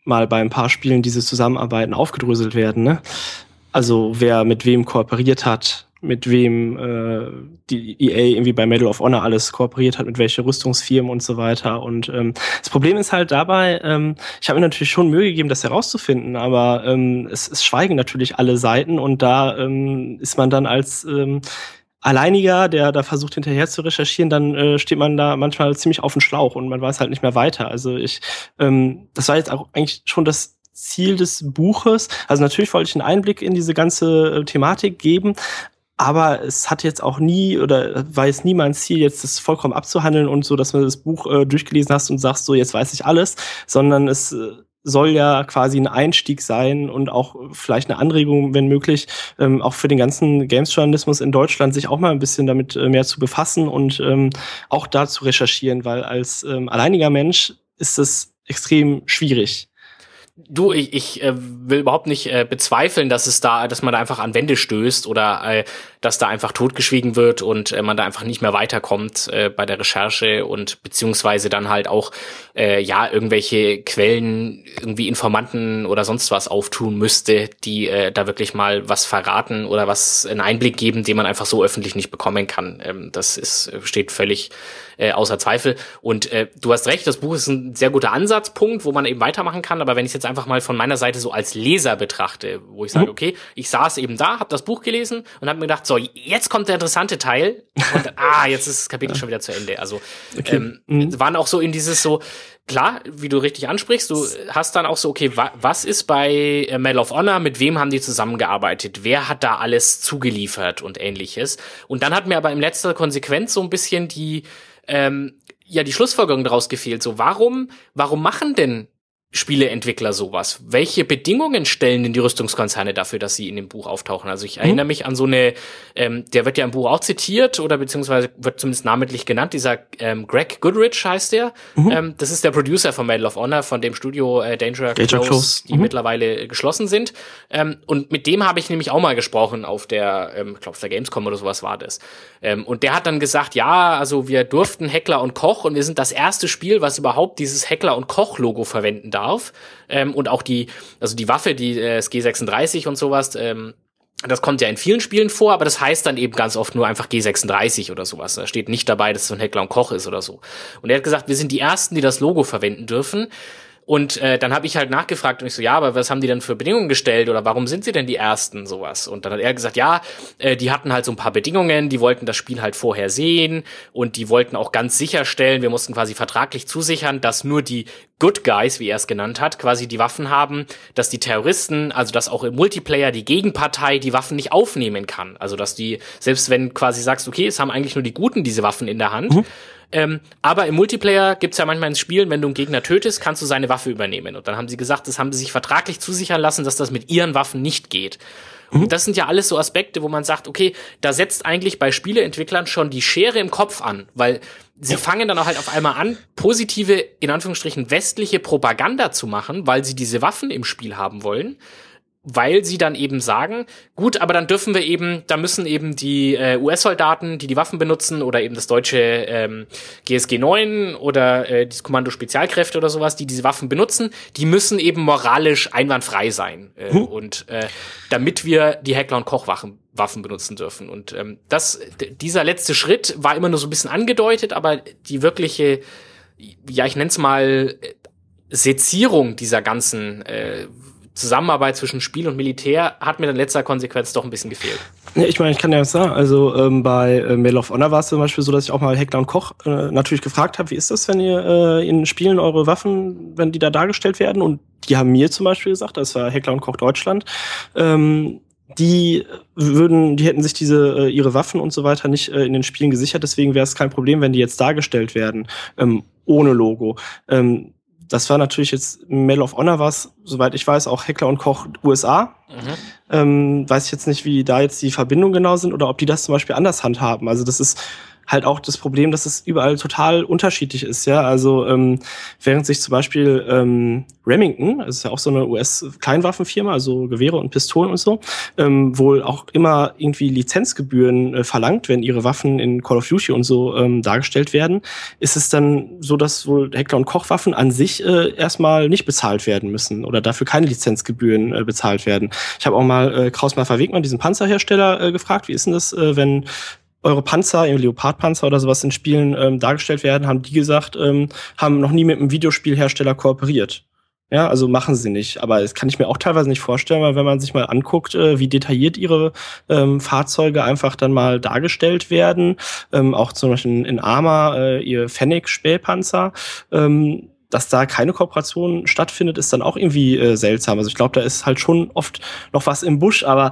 mal bei ein paar Spielen diese Zusammenarbeiten aufgedröselt werden, ne? Also wer mit wem kooperiert hat, mit wem äh, die E A irgendwie bei Medal of Honor alles kooperiert hat, mit welchen Rüstungsfirmen und so weiter. Und ähm, das Problem ist halt dabei, ähm, ich habe mir natürlich schon Mühe gegeben, das herauszufinden, aber ähm, es, es schweigen natürlich alle Seiten und da ähm, ist man dann als ähm, Alleiniger, der da versucht hinterher zu recherchieren, dann äh, steht man da manchmal ziemlich auf dem Schlauch und man weiß halt nicht mehr weiter. Also ich, ähm, das war jetzt auch eigentlich schon das Ziel des Buches. Also natürlich wollte ich einen Einblick in diese ganze äh, Thematik geben, aber es hat jetzt auch nie oder war jetzt nie mein Ziel, jetzt das vollkommen abzuhandeln und so, dass man das Buch äh, durchgelesen hast und sagst, so jetzt weiß ich alles, sondern es äh, soll ja quasi ein Einstieg sein und auch vielleicht eine Anregung, wenn möglich, ähm, auch für den ganzen Games-Journalismus in Deutschland, sich auch mal ein bisschen damit äh, mehr zu befassen und ähm, auch da zu recherchieren, weil als ähm, alleiniger Mensch ist es extrem schwierig. Du, ich, ich äh, will überhaupt nicht äh, bezweifeln, dass es da, dass man da einfach an Wände stößt oder äh, dass da einfach totgeschwiegen wird und äh, man da einfach nicht mehr weiterkommt äh, bei der Recherche und beziehungsweise dann halt auch äh, ja irgendwelche Quellen, irgendwie Informanten oder sonst was auftun müsste, die äh, da wirklich mal was verraten oder was einen Einblick geben, den man einfach so öffentlich nicht bekommen kann. Ähm, das ist steht völlig äh, außer Zweifel. Und äh, du hast recht, das Buch ist ein sehr guter Ansatzpunkt, wo man eben weitermachen kann. Aber wenn ich es jetzt einfach mal von meiner Seite so als Leser betrachte, wo ich sage, okay, ich saß eben da, habe das Buch gelesen und habe mir gedacht, so, jetzt kommt der interessante Teil und ah, jetzt ist das Kapitel schon wieder zu Ende. Also okay. ähm, mhm. waren auch so in dieses so, klar, wie du richtig ansprichst, du hast dann auch so, okay, wa- was ist bei Medal of Honor, mit wem haben die zusammengearbeitet, wer hat da alles zugeliefert und ähnliches. Und dann hat mir aber in letzter Konsequenz so ein bisschen die ähm, ja die Schlussfolgerung daraus gefehlt. So, warum, warum machen denn Spieleentwickler sowas? Welche Bedingungen stellen denn die Rüstungskonzerne dafür, dass sie in dem Buch auftauchen? Also ich erinnere mhm. mich an so eine, ähm, der wird ja im Buch auch zitiert oder beziehungsweise wird zumindest namentlich genannt, dieser ähm, Greg Goodrich heißt der. Mhm. Ähm, das ist der Producer von Medal of Honor, von dem Studio äh, Danger, Danger Close, Close, die mhm. mittlerweile äh, geschlossen sind. Ähm, und mit dem habe ich nämlich auch mal gesprochen auf der, ähm, ich glaube auf der Gamescom oder sowas war das. Ähm, und der hat dann gesagt, ja, also wir durften Heckler und Koch und wir sind das erste Spiel, was überhaupt dieses Heckler und Koch-Logo verwenden darf. Ähm, und auch die, also die Waffe, die äh, das G sechsunddreißig und sowas, ähm, das kommt ja in vielen Spielen vor, aber das heißt dann eben ganz oft nur einfach G sechsunddreißig oder sowas. Da steht nicht dabei, dass es so ein Heckler und Koch ist oder so. Und er hat gesagt, wir sind die Ersten, die das Logo verwenden dürfen. Und äh, dann habe ich halt nachgefragt und ich so, ja, aber was haben die denn für Bedingungen gestellt oder warum sind sie denn die Ersten, sowas? Und dann hat er gesagt, ja, äh, die hatten halt so ein paar Bedingungen, die wollten das Spiel halt vorher sehen und die wollten auch ganz sicherstellen, wir mussten quasi vertraglich zusichern, dass nur die Good Guys, wie er es genannt hat, quasi die Waffen haben, dass die Terroristen, also dass auch im Multiplayer die Gegenpartei die Waffen nicht aufnehmen kann. Also dass die, selbst wenn quasi sagst, okay, es haben eigentlich nur die Guten diese Waffen in der Hand, mhm. Ähm, aber im Multiplayer gibt's ja manchmal ins Spiel, wenn du einen Gegner tötest, kannst du seine Waffe übernehmen. Und dann haben sie gesagt, das haben sie sich vertraglich zusichern lassen, dass das mit ihren Waffen nicht geht. Mhm. Und das sind ja alles so Aspekte, wo man sagt, okay, da setzt eigentlich bei Spieleentwicklern schon die Schere im Kopf an, weil sie ja. fangen dann auch halt auf einmal an, positive, in Anführungsstrichen, westliche Propaganda zu machen, weil sie diese Waffen im Spiel haben wollen. Weil sie dann eben sagen, gut, aber dann dürfen wir eben, da müssen eben die äh, U S-Soldaten, die die Waffen benutzen oder eben das deutsche ähm, G S G neun oder äh, das Kommando Spezialkräfte oder sowas, die diese Waffen benutzen, die müssen eben moralisch einwandfrei sein. Äh, hm. Und äh, damit wir die Heckler- und Koch-Waffen Waffen benutzen dürfen. Und ähm, das, d- dieser letzte Schritt war immer nur so ein bisschen angedeutet, aber die wirkliche, ja, ich nenn's mal, Sezierung dieser ganzen äh, Zusammenarbeit zwischen Spiel und Militär hat mir in letzter Konsequenz doch ein bisschen gefehlt. Ja, ich meine, ich kann ja was sagen, also ähm, bei äh, Medal of Honor war es zum Beispiel so, dass ich auch mal Heckler und Koch äh, natürlich gefragt habe, wie ist das, wenn ihr äh, in Spielen eure Waffen, wenn die da dargestellt werden? Und die haben mir zum Beispiel gesagt, das war Heckler und Koch Deutschland, ähm, die würden, die hätten sich diese äh, ihre Waffen und so weiter nicht äh, in den Spielen gesichert, deswegen wäre es kein Problem, wenn die jetzt dargestellt werden, ähm, ohne Logo. Ähm, Das war natürlich jetzt, Medal of Honor war es, soweit ich weiß, auch Heckler und Koch U S A. Mhm. Ähm, weiß ich jetzt nicht, wie da jetzt die Verbindungen genau sind oder ob die das zum Beispiel anders handhaben. Also das ist halt auch das Problem, dass es überall total unterschiedlich ist, ja. Also ähm, während sich zum Beispiel ähm, Remington, das ist ja auch so eine U S-Kleinwaffenfirma, also Gewehre und Pistolen und so, ähm, wohl auch immer irgendwie Lizenzgebühren äh, verlangt, wenn ihre Waffen in Call of Duty und so ähm, dargestellt werden, ist es dann so, dass wohl Heckler- und Koch-Waffen an sich äh, erstmal nicht bezahlt werden müssen oder dafür keine Lizenzgebühren äh, bezahlt werden. Ich habe auch mal äh, Krauss-Maffei-Wegmann, diesen Panzerhersteller, äh, gefragt, wie ist denn das, äh, wenn eure Panzer, im Leopard-Panzer oder sowas in Spielen ähm, dargestellt werden, haben die gesagt, ähm, haben noch nie mit einem Videospielhersteller kooperiert. Ja, also machen sie nicht. Aber das kann ich mir auch teilweise nicht vorstellen, weil wenn man sich mal anguckt, äh, wie detailliert ihre ähm, Fahrzeuge einfach dann mal dargestellt werden, ähm, auch zum Beispiel in, in Arma, äh, ihr Fennec-Spähpanzer, ähm, dass da keine Kooperation stattfindet, ist dann auch irgendwie äh, seltsam. Also ich glaube, da ist halt schon oft noch was im Busch, aber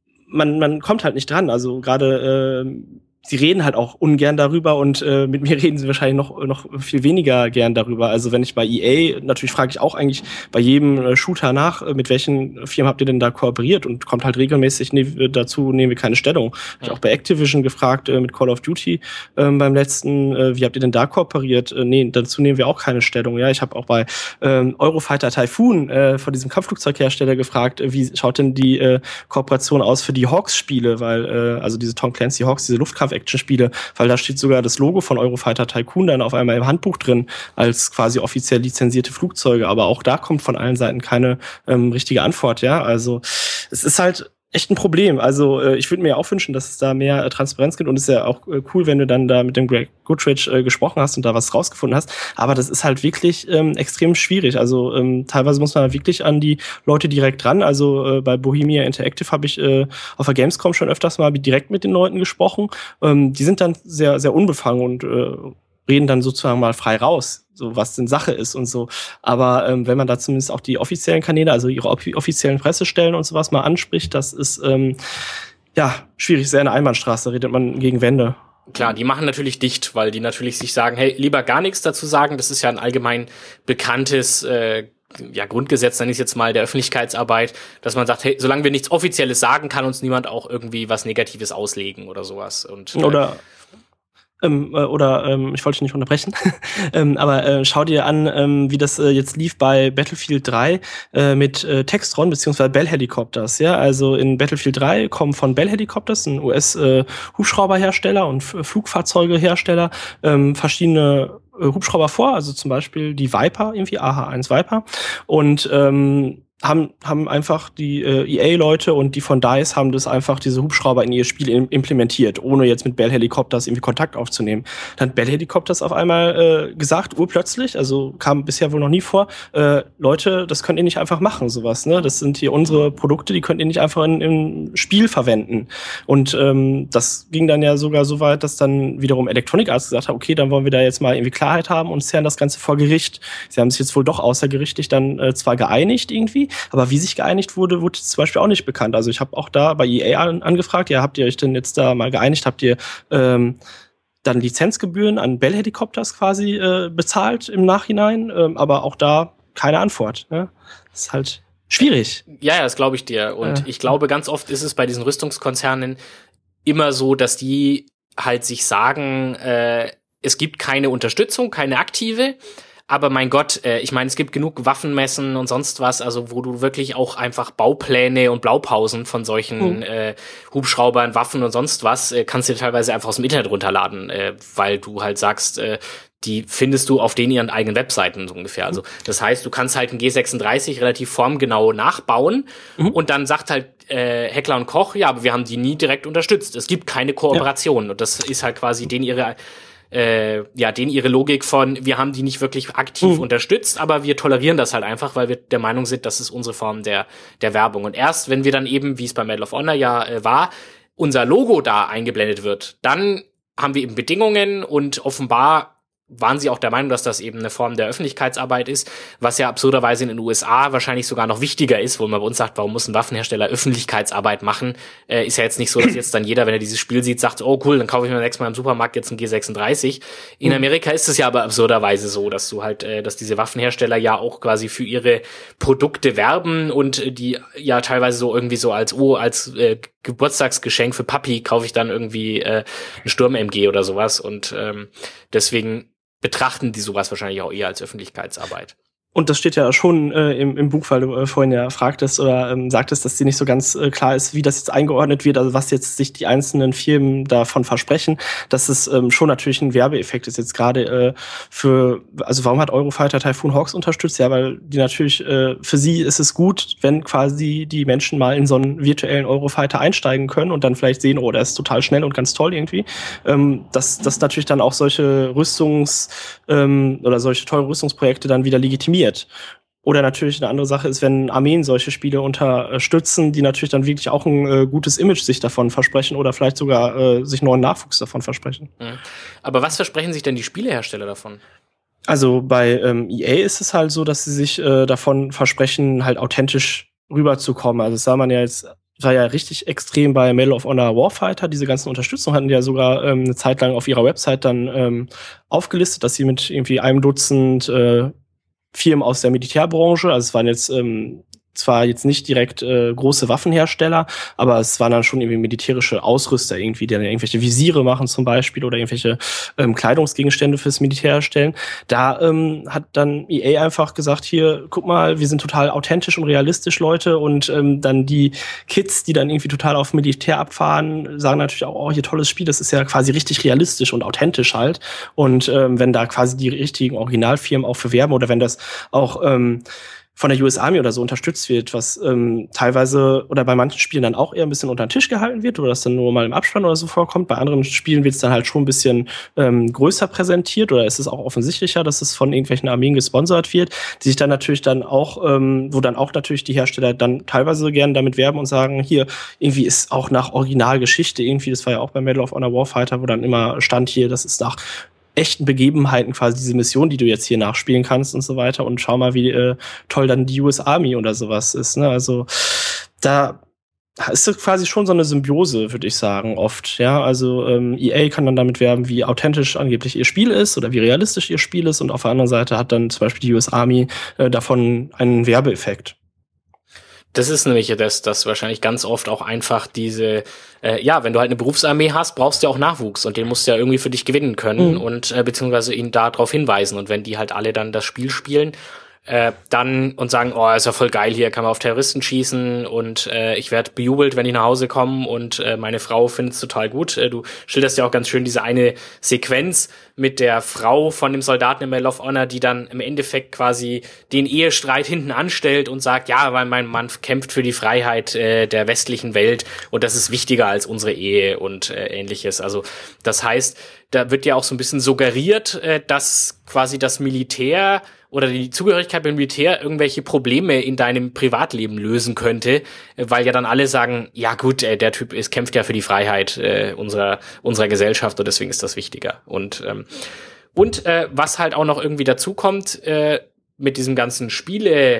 man man kommt halt nicht dran. Also gerade äh, sie reden halt auch ungern darüber und äh, mit mir reden sie wahrscheinlich noch noch viel weniger gern darüber. Also wenn ich bei E A, natürlich frage ich auch eigentlich bei jedem äh, Shooter nach, äh, mit welchen Firmen habt ihr denn da kooperiert, und kommt halt regelmäßig nee, dazu, nehmen wir keine Stellung. Ja. Ich auch bei Activision gefragt, äh, mit Call of Duty äh, beim letzten, äh, wie habt ihr denn da kooperiert? Äh, nee, dazu nehmen wir auch keine Stellung. Ja, ich habe auch bei ähm, Eurofighter Typhoon äh, von diesem Kampfflugzeughersteller gefragt, äh, wie schaut denn die äh, Kooperation aus für die Hawks-Spiele, weil äh, also diese Tom Clancy Hawks, diese Luftkampf Action-Spiele, weil da steht sogar das Logo von Eurofighter Tycoon dann auf einmal im Handbuch drin, als quasi offiziell lizenzierte Flugzeuge, aber auch da kommt von allen Seiten keine ähm, richtige Antwort, ja, also es ist halt echt ein Problem. Also äh, ich würde mir auch wünschen, dass es da mehr äh, Transparenz gibt, und es ist ja auch äh, cool, wenn du dann da mit dem Greg Goodrich äh, gesprochen hast und da was rausgefunden hast, aber das ist halt wirklich ähm, extrem schwierig. Also ähm, teilweise muss man halt wirklich an die Leute direkt ran. Also äh, bei Bohemia Interactive habe ich äh, auf der Gamescom schon öfters mal direkt mit den Leuten gesprochen. Ähm, die sind dann sehr, sehr unbefangen und äh, reden dann sozusagen mal frei raus, so was denn Sache ist und so. Aber ähm, wenn man da zumindest auch die offiziellen Kanäle, also ihre offiziellen Pressestellen und sowas mal anspricht, das ist ähm, ja schwierig, sehr eine Einbahnstraße, redet man gegen Wände. Klar, die machen natürlich dicht, weil die natürlich sich sagen, hey, lieber gar nichts dazu sagen. Das ist ja ein allgemein bekanntes äh, ja, Grundgesetz, nenne ich jetzt mal, der Öffentlichkeitsarbeit, dass man sagt, hey, solange wir nichts Offizielles sagen, kann uns niemand auch irgendwie was Negatives auslegen oder sowas. Und äh, oder Ähm, äh, oder ähm, ich wollte dich nicht unterbrechen, ähm, aber äh, schau dir an, ähm, wie das äh, jetzt lief bei Battlefield drei äh, mit äh, Textron beziehungsweise Bell Helicopters. Ja, also in Battlefield drei kommen von Bell Helicopters, ein U S-Hubschrauberhersteller äh, und F- Flugfahrzeugehersteller, ähm, verschiedene äh, Hubschrauber vor, also zum Beispiel die Viper, irgendwie A H eins Viper, und ähm, haben haben einfach die äh, E A-Leute und die von DICE haben das einfach, diese Hubschrauber in ihr Spiel im, implementiert, ohne jetzt mit Bell Helicopters irgendwie Kontakt aufzunehmen. Dann hat Bell Helicopters auf einmal äh, gesagt, urplötzlich, also kam bisher wohl noch nie vor, äh, Leute, das könnt ihr nicht einfach machen, sowas, ne? Das sind hier unsere Produkte, die könnt ihr nicht einfach in, im Spiel verwenden. Und ähm, das ging dann ja sogar so weit, dass dann wiederum Electronic Arts gesagt hat, okay, dann wollen wir da jetzt mal irgendwie Klarheit haben und zerren das Ganze vor Gericht. Sie haben sich jetzt wohl doch außergerichtlich dann äh, zwar geeinigt irgendwie, aber wie sich geeinigt wurde, wurde zum Beispiel auch nicht bekannt. Also ich habe auch da bei E A an, angefragt, ja, habt ihr euch denn jetzt da mal geeinigt? Habt ihr ähm, dann Lizenzgebühren an Bell Helicopters quasi äh, bezahlt im Nachhinein? Ähm, aber auch da keine Antwort. Ne? Das ist halt schwierig. Ja, ja, das glaube ich dir. Und äh. ich glaube, ganz oft ist es bei diesen Rüstungskonzernen immer so, dass die halt sich sagen, äh, es gibt keine Unterstützung, keine aktive. Aber mein Gott, äh, ich meine, es gibt genug Waffenmessen und sonst was, also wo du wirklich auch einfach Baupläne und Blaupausen von solchen mhm. äh, Hubschraubern, Waffen und sonst was, äh, kannst du dir teilweise einfach aus dem Internet runterladen, äh, weil du halt sagst, äh, die findest du auf denen ihren eigenen Webseiten so ungefähr. Also das heißt, du kannst halt ein G sechsunddreißig relativ formgenau nachbauen mhm. und dann sagt halt äh, Heckler und Koch, ja, aber wir haben die nie direkt unterstützt. Es gibt keine Kooperation ja. und das ist halt quasi denen ihre Äh, ja, denen ihre Logik von, wir haben die nicht wirklich aktiv mhm. unterstützt, aber wir tolerieren das halt einfach, weil wir der Meinung sind, das ist unsere Form der der Werbung. Und erst, wenn wir dann eben, wie es bei Medal of Honor ja äh, war, unser Logo da eingeblendet wird, dann haben wir eben Bedingungen, und offenbar waren sie auch der Meinung, dass das eben eine Form der Öffentlichkeitsarbeit ist, was ja absurderweise in den U S A wahrscheinlich sogar noch wichtiger ist, wo man bei uns sagt, warum muss ein Waffenhersteller Öffentlichkeitsarbeit machen? Äh, ist ja jetzt nicht so, dass jetzt dann jeder, wenn er dieses Spiel sieht, sagt, oh cool, dann kaufe ich mir nächstes Mal im Supermarkt jetzt ein G sechsunddreißig. In Amerika ist es ja aber absurderweise so, dass du halt, äh, dass diese Waffenhersteller ja auch quasi für ihre Produkte werben und die ja teilweise so irgendwie so als, oh, als äh, Geburtstagsgeschenk für Papi kaufe ich dann irgendwie äh, ein Sturm-M G oder sowas. Und ähm, deswegen betrachten die sowas wahrscheinlich auch eher als Öffentlichkeitsarbeit. Und das steht ja schon äh, im, im Buch, weil du äh, vorhin ja fragtest oder ähm, sagtest, dass dir nicht so ganz äh, klar ist, wie das jetzt eingeordnet wird, also was jetzt sich die einzelnen Firmen davon versprechen, dass es ähm, schon natürlich ein Werbeeffekt ist jetzt gerade äh, für, also warum hat Eurofighter Typhoon Hawks unterstützt? Ja, weil die natürlich, äh, für sie ist es gut, wenn quasi die Menschen mal in so einen virtuellen Eurofighter einsteigen können und dann vielleicht sehen, oh, der ist total schnell und ganz toll irgendwie. Ähm, dass, dass natürlich dann auch solche Rüstungs- ähm, oder solche teuren Rüstungsprojekte dann wieder legitimiert. Oder natürlich eine andere Sache ist, wenn Armeen solche Spiele unterstützen, die natürlich dann wirklich auch ein äh, gutes Image sich davon versprechen oder vielleicht sogar äh, sich neuen Nachwuchs davon versprechen. Aber was versprechen sich denn die Spielehersteller davon? Also bei ähm, E A ist es halt so, dass sie sich äh, davon versprechen, halt authentisch rüberzukommen. Also das sah man ja jetzt, war ja richtig extrem bei Medal of Honor Warfighter. Diese ganzen Unterstützung hatten die ja sogar ähm, eine Zeit lang auf ihrer Website dann ähm, aufgelistet, dass sie mit irgendwie einem Dutzend äh, Firmen aus der Militärbranche, also es waren jetzt ähm, zwar jetzt nicht direkt äh, große Waffenhersteller, aber es waren dann schon irgendwie militärische Ausrüster irgendwie, die dann irgendwelche Visiere machen zum Beispiel oder irgendwelche ähm, Kleidungsgegenstände fürs Militär herstellen. Da ähm, hat dann E A einfach gesagt, hier, guck mal, wir sind total authentisch und realistisch, Leute, und ähm, dann die Kids, die dann irgendwie total auf Militär abfahren, sagen natürlich auch, oh, hier tolles Spiel, das ist ja quasi richtig realistisch und authentisch halt. Und ähm, wenn da quasi die richtigen Originalfirmen auch für werben oder wenn das auch ähm, von der U S Army oder so unterstützt wird, was ähm, teilweise oder bei manchen Spielen dann auch eher ein bisschen unter den Tisch gehalten wird oder das dann nur mal im Abspann oder so vorkommt. Bei anderen Spielen wird es dann halt schon ein bisschen ähm, größer präsentiert oder ist es auch offensichtlicher, dass es von irgendwelchen Armeen gesponsert wird, die sich dann natürlich dann auch, ähm, wo dann auch natürlich die Hersteller dann teilweise gerne damit werben und sagen, hier, irgendwie ist auch nach Originalgeschichte irgendwie, das war ja auch bei Medal of Honor Warfighter, wo dann immer stand hier, das ist nach echten Begebenheiten quasi diese Mission, die du jetzt hier nachspielen kannst und so weiter und schau mal, wie äh, toll dann die U S Army oder sowas ist, ne? Also da ist das quasi schon so eine Symbiose, würde ich sagen, oft, ja, also ähm, E A kann dann damit werben, wie authentisch angeblich ihr Spiel ist oder wie realistisch ihr Spiel ist und auf der anderen Seite hat dann zum Beispiel die U S Army äh, davon einen Werbeeffekt. Das ist nämlich das, das wahrscheinlich ganz oft auch einfach diese, äh, ja, wenn du halt eine Berufsarmee hast, brauchst du ja auch Nachwuchs und den musst du ja irgendwie für dich gewinnen können mhm. und äh, beziehungsweise ihn darauf hinweisen. Und wenn die halt alle dann das Spiel spielen, äh, dann und sagen, oh, ist ja voll geil hier, kann man auf Terroristen schießen und äh, ich werde bejubelt, wenn ich nach Hause komme und äh, meine Frau findet es total gut. Äh, du schilderst ja auch ganz schön diese eine Sequenz mit der Frau von dem Soldaten im Medal of Honor, die dann im Endeffekt quasi den Ehestreit hinten anstellt und sagt, ja, weil mein Mann kämpft für die Freiheit äh, der westlichen Welt und das ist wichtiger als unsere Ehe und äh, ähnliches. Also das heißt, da wird ja auch so ein bisschen suggeriert, äh, dass quasi das Militär oder die Zugehörigkeit beim Militär irgendwelche Probleme in deinem Privatleben lösen könnte, weil ja dann alle sagen, ja gut, äh, der Typ ist, kämpft ja für die Freiheit äh, unserer unserer Gesellschaft und deswegen ist das wichtiger. Und ähm, und äh, was halt auch noch irgendwie dazu kommt äh, mit diesem ganzen Spiele,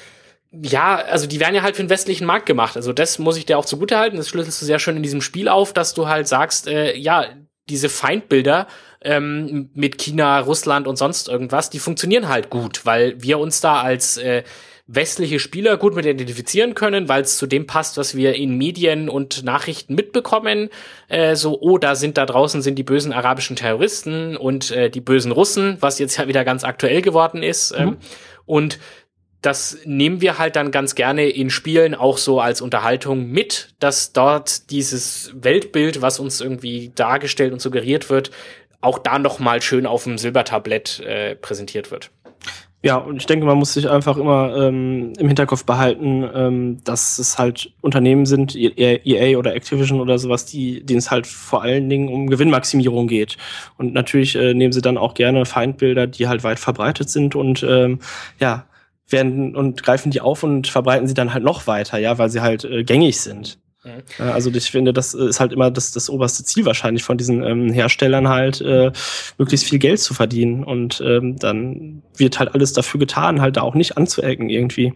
ja, also die werden ja halt für den westlichen Markt gemacht. Also das muss ich dir auch zugutehalten. Das schlüsselst du sehr schön in diesem Spiel auf, dass du halt sagst, äh, ja, diese Feindbilder ähm, mit China, Russland und sonst irgendwas, die funktionieren halt gut, weil wir uns da als äh, westliche Spieler gut mit identifizieren können, weil es zu dem passt, was wir in Medien und Nachrichten mitbekommen. Äh, so, oh, da sind da draußen sind die bösen arabischen Terroristen und äh, die bösen Russen, was jetzt ja wieder ganz aktuell geworden ist. Mhm. Ähm, und das nehmen wir halt dann ganz gerne in Spielen auch so als Unterhaltung mit, dass dort dieses Weltbild, was uns irgendwie dargestellt und suggeriert wird, auch da noch mal schön auf dem Silbertablett äh, präsentiert wird. Ja, und ich denke, man muss sich einfach immer ähm, im Hinterkopf behalten, ähm, dass es halt Unternehmen sind, E A oder Activision oder sowas, die, denen es halt vor allen Dingen um Gewinnmaximierung geht. Und natürlich äh, nehmen sie dann auch gerne Feindbilder, die halt weit verbreitet sind und ähm, ja, werden und greifen die auf und verbreiten sie dann halt noch weiter, ja, weil sie halt äh, gängig sind. Mhm. Also ich finde, das ist halt immer das, das oberste Ziel wahrscheinlich von diesen ähm, Herstellern halt, äh, möglichst viel Geld zu verdienen. Und ähm, dann wird halt alles dafür getan, halt da auch nicht anzuecken irgendwie.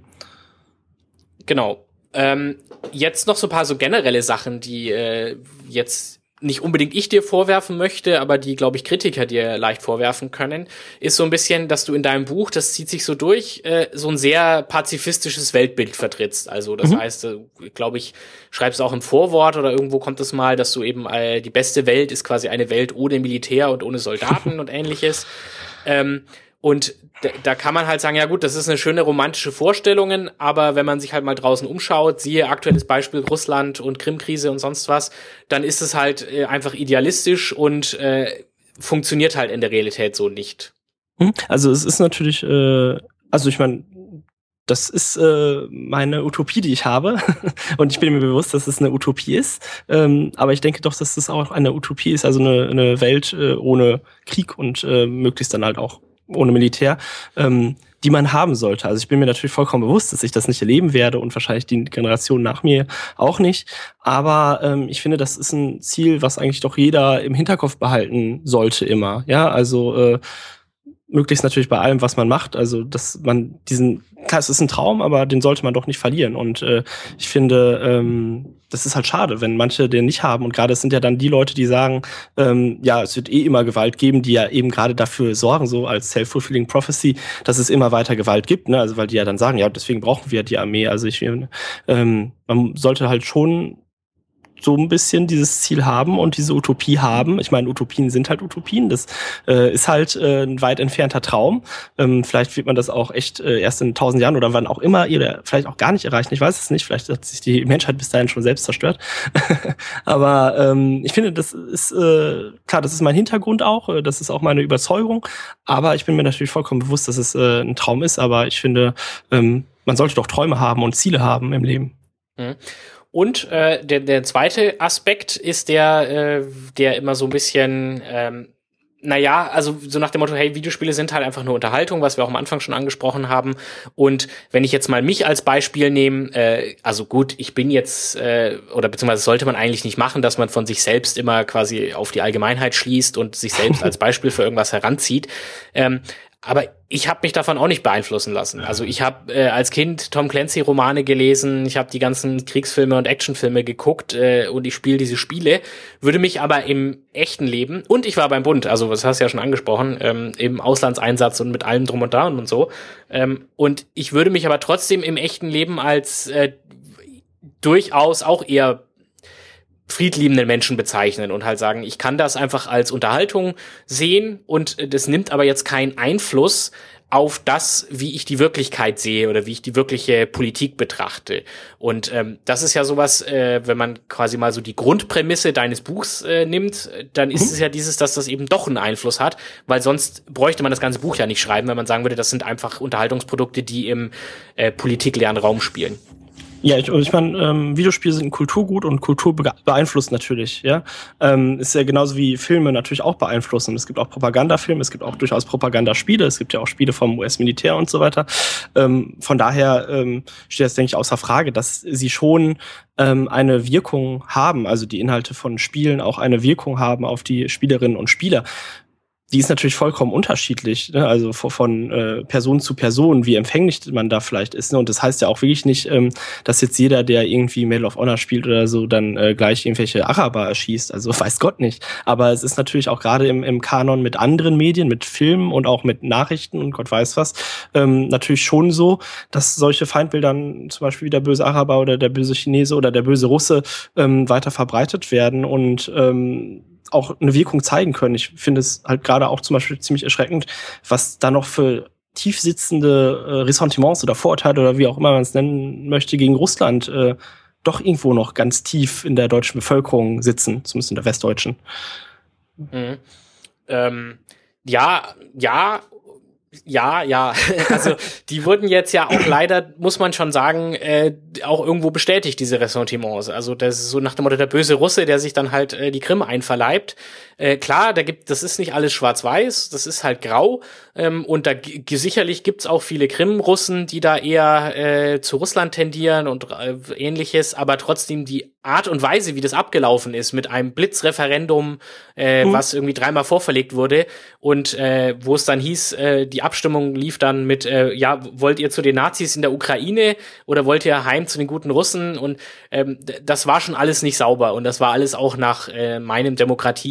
Genau. Ähm, jetzt noch so ein paar so generelle Sachen, die äh, jetzt nicht unbedingt ich dir vorwerfen möchte, aber die, glaube ich, Kritiker dir leicht vorwerfen können, ist so ein bisschen, dass du in deinem Buch, das zieht sich so durch, äh, so ein sehr pazifistisches Weltbild vertrittst. Also das mhm. heißt, äh, glaube ich, schreibst auch im Vorwort oder irgendwo kommt es mal, dass du eben äh, die beste Welt ist quasi eine Welt ohne Militär und ohne Soldaten und ähnliches. Ähm, Und da, da kann man halt sagen, ja gut, das ist eine schöne romantische Vorstellung, aber wenn man sich halt mal draußen umschaut, siehe aktuelles Beispiel Russland und Krim-Krise und sonst was, dann ist es halt äh, einfach idealistisch und äh, funktioniert halt in der Realität so nicht. Also es ist natürlich, äh, also ich meine, das ist äh, meine Utopie, die ich habe. Und ich bin mir bewusst, dass es eine Utopie ist. Ähm, aber ich denke doch, dass das auch eine Utopie ist, also eine, eine Welt äh, ohne Krieg und äh, möglichst dann halt auch ohne Militär, ähm, die man haben sollte. Also ich bin mir natürlich vollkommen bewusst, dass ich das nicht erleben werde und wahrscheinlich die Generation nach mir auch nicht. Aber ähm, ich finde, das ist ein Ziel, was eigentlich doch jeder im Hinterkopf behalten sollte immer. Ja, also äh, möglichst natürlich bei allem, was man macht. Also dass man diesen, klar, es ist ein Traum, aber den sollte man doch nicht verlieren. Und äh, ich finde, ähm, das ist halt schade, wenn manche den nicht haben. Und gerade es sind ja dann die Leute, die sagen, ähm, ja, es wird eh immer Gewalt geben, die ja eben gerade dafür sorgen, so als self-fulfilling prophecy, dass es immer weiter Gewalt gibt. Ne? Also weil die ja dann sagen, ja, deswegen brauchen wir die Armee. Also ich, ähm, man sollte halt schon so ein bisschen dieses Ziel haben und diese Utopie haben. Ich meine, Utopien sind halt Utopien. Das äh, ist halt äh, ein weit entfernter Traum. Ähm, vielleicht wird man das auch echt äh, erst in tausend Jahren oder wann auch immer, oder vielleicht auch gar nicht erreichen. Ich weiß es nicht. Vielleicht hat sich die Menschheit bis dahin schon selbst zerstört. Aber ähm, ich finde, das ist, äh, klar, das ist mein Hintergrund auch. Äh, das ist auch meine Überzeugung. Aber ich bin mir natürlich vollkommen bewusst, dass es äh, ein Traum ist. Aber ich finde, ähm, man sollte doch Träume haben und Ziele haben im Leben. Mhm. Und äh, der, der zweite Aspekt ist der, äh, der immer so ein bisschen, ähm, naja, also so nach dem Motto, hey, Videospiele sind halt einfach nur Unterhaltung, was wir auch am Anfang schon angesprochen haben. Und wenn ich jetzt mal mich als Beispiel nehme, äh, also gut, ich bin jetzt, äh, oder beziehungsweise sollte man eigentlich nicht machen, dass man von sich selbst immer quasi auf die Allgemeinheit schließt und sich selbst als Beispiel für irgendwas heranzieht. Ähm, Aber ich habe mich davon auch nicht beeinflussen lassen. Also ich habe äh, als Kind Tom Clancy Romane gelesen, ich habe die ganzen Kriegsfilme und Actionfilme geguckt äh, und ich spiele diese Spiele, würde mich aber im echten Leben, und ich war beim Bund, also das hast du ja schon angesprochen, ähm, im Auslandseinsatz und mit allem drum und dran und so, ähm, und ich würde mich aber trotzdem im echten Leben als äh, durchaus auch eher friedliebenden Menschen bezeichnen und halt sagen, ich kann das einfach als Unterhaltung sehen und das nimmt aber jetzt keinen Einfluss auf das, wie ich die Wirklichkeit sehe oder wie ich die wirkliche Politik betrachte. Und ähm, das ist ja sowas, äh, wenn man quasi mal so die Grundprämisse deines Buchs äh, nimmt, dann ist mhm. es ja dieses, dass das eben doch einen Einfluss hat, weil sonst bräuchte man das ganze Buch ja nicht schreiben, wenn man sagen würde, das sind einfach Unterhaltungsprodukte, die im äh, politikleeren Raum spielen. Ja, ich, ich meine, ähm, Videospiele sind ein Kulturgut und Kultur beeinflusst natürlich, ja. Ähm, ist ja genauso wie Filme natürlich auch beeinflussen. Es gibt auch Propagandafilme, es gibt auch durchaus Propagandaspiele, es gibt ja auch Spiele vom U S-Militär und so weiter. Ähm, von daher ähm, steht das, denke ich, außer Frage, dass sie schon ähm, eine Wirkung haben, also die Inhalte von Spielen auch eine Wirkung haben auf die Spielerinnen und Spieler. Die ist natürlich vollkommen unterschiedlich, ne? Also von, von äh, Person zu Person, wie empfänglich man da vielleicht ist. Ne? Und das heißt ja auch wirklich nicht, ähm, dass jetzt jeder, der irgendwie Medal of Honor spielt oder so, dann äh, gleich irgendwelche Araber erschießt. Also weiß Gott nicht. Aber es ist natürlich auch gerade im, im Kanon mit anderen Medien, mit Filmen und auch mit Nachrichten und Gott weiß was, ähm, natürlich schon so, dass solche Feindbilder, zum Beispiel wie der böse Araber oder der böse Chinese oder der böse Russe, ähm, weiter verbreitet werden und ähm, auch eine Wirkung zeigen können. Ich finde es halt gerade auch zum Beispiel ziemlich erschreckend, was da noch für tiefsitzende äh, Ressentiments oder Vorurteile oder wie auch immer man es nennen möchte gegen Russland äh, doch irgendwo noch ganz tief in der deutschen Bevölkerung sitzen, zumindest in der westdeutschen. Mhm. Ähm, ja, ja, ja, ja. Also die wurden jetzt ja auch leider, muss man schon sagen, äh, auch irgendwo bestätigt, diese Ressentiments. Also das ist so nach dem Motto der böse Russe, der sich dann halt äh, die Krim einverleibt. Äh, klar, da gibt, das ist nicht alles schwarz-weiß, das ist halt grau. Ähm, und da g- sicherlich gibt's auch viele Krim-Russen, die da eher äh, zu Russland tendieren und äh, ähnliches. Aber trotzdem die Art und Weise, wie das abgelaufen ist, mit einem Blitzreferendum, äh, mhm. was irgendwie dreimal vorverlegt wurde und äh, wo es dann hieß, äh, die Abstimmung lief dann mit, äh, ja, wollt ihr zu den Nazis in der Ukraine oder wollt ihr heim zu den guten Russen? Und ähm, das war schon alles nicht sauber und das war alles auch nach äh, meinem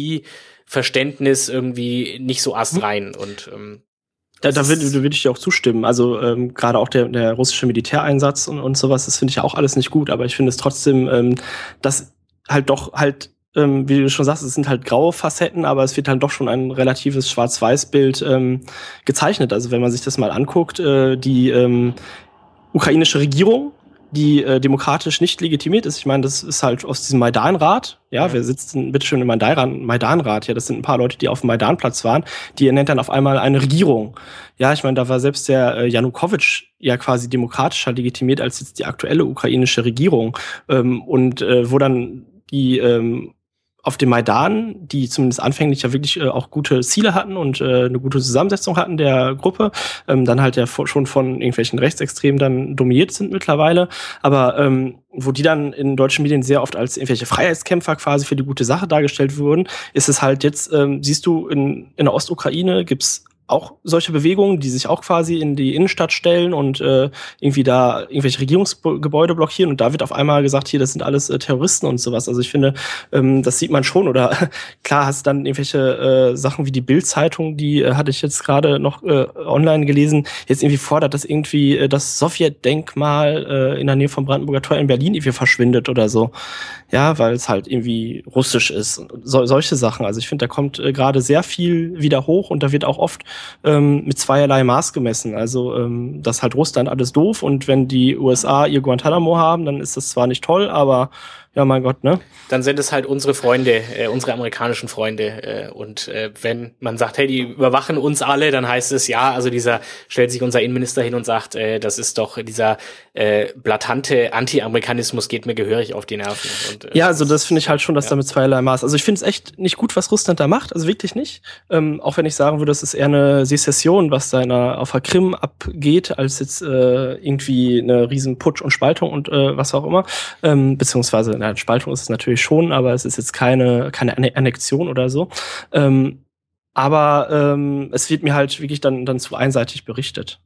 Demokratieverständnis irgendwie nicht so astrein. Und ähm, Da, da würde würd ich dir auch zustimmen. Also ähm, gerade auch der, der russische Militäreinsatz und, und sowas, das finde ich ja auch alles nicht gut. Aber ich finde es trotzdem, ähm, dass halt doch halt, ähm, wie du schon sagst, es sind halt graue Facetten, aber es wird halt doch schon ein relatives Schwarz-Weiß-Bild ähm, gezeichnet. Also wenn man sich das mal anguckt, äh, die ähm, ukrainische Regierung, die äh, demokratisch nicht legitimiert ist. Ich meine, das ist halt aus diesem Maidan-Rat. Ja, ja. Wer sitzt denn bitte schön im Maidan-Rat? Ja, das sind ein paar Leute, die auf dem Maidanplatz waren. Die ernennt dann auf einmal eine Regierung. Ja, ich meine, da war selbst der äh, Janukowitsch ja quasi demokratischer legitimiert als jetzt die aktuelle ukrainische Regierung. Ähm, und äh, wo dann die ähm, auf dem Maidan, die zumindest anfänglich ja wirklich äh, auch gute Ziele hatten und äh, eine gute Zusammensetzung hatten der Gruppe, ähm, dann halt ja schon von irgendwelchen Rechtsextremen dann dominiert sind mittlerweile, aber ähm, wo die dann in deutschen Medien sehr oft als irgendwelche Freiheitskämpfer quasi für die gute Sache dargestellt wurden, ist es halt jetzt, ähm, siehst du, in, in der Ostukraine gibt's auch solche Bewegungen, die sich auch quasi in die Innenstadt stellen und äh, irgendwie da irgendwelche Regierungsgebäude blockieren und da wird auf einmal gesagt, hier, das sind alles äh, Terroristen und sowas. Also ich finde, ähm, das sieht man schon oder klar hast dann irgendwelche äh, Sachen wie die Bild-Zeitung, die äh, hatte ich jetzt gerade noch äh, online gelesen, jetzt irgendwie fordert, dass irgendwie äh, das Sowjetdenkmal äh, in der Nähe vom Brandenburger Tor in Berlin irgendwie verschwindet oder so. Ja, weil es halt irgendwie russisch ist. So, solche Sachen. Also ich finde, da kommt äh, gerade sehr viel wieder hoch und da wird auch oft ähm, mit zweierlei Maß gemessen. Also ähm, das ist halt Russland alles doof und wenn die U S A ihr Guantanamo haben, dann ist das zwar nicht toll, aber ja, mein Gott, ne? Dann sind es halt unsere Freunde, äh, unsere amerikanischen Freunde. Äh, und äh, wenn man sagt, hey, die überwachen uns alle, dann heißt es, ja, also dieser, stellt sich unser Innenminister hin und sagt, äh, das ist doch dieser äh, blatante Anti-Amerikanismus geht mir gehörig auf die Nerven. Und, äh, ja, also das finde ich halt schon, dass ja. da mit zweierlei Maß. Also ich finde es echt nicht gut, was Russland da macht, also wirklich nicht. Ähm, auch wenn ich sagen würde, das ist eher eine Sezession, was da in der, auf der Krim abgeht, als jetzt äh, irgendwie eine riesen Putsch und Spaltung und äh, was auch immer. Ähm, beziehungsweise, na, Spaltung ist es natürlich schon, aber es ist jetzt keine keine Annexion oder so. Ähm, aber ähm, es wird mir halt wirklich dann dann zu einseitig berichtet.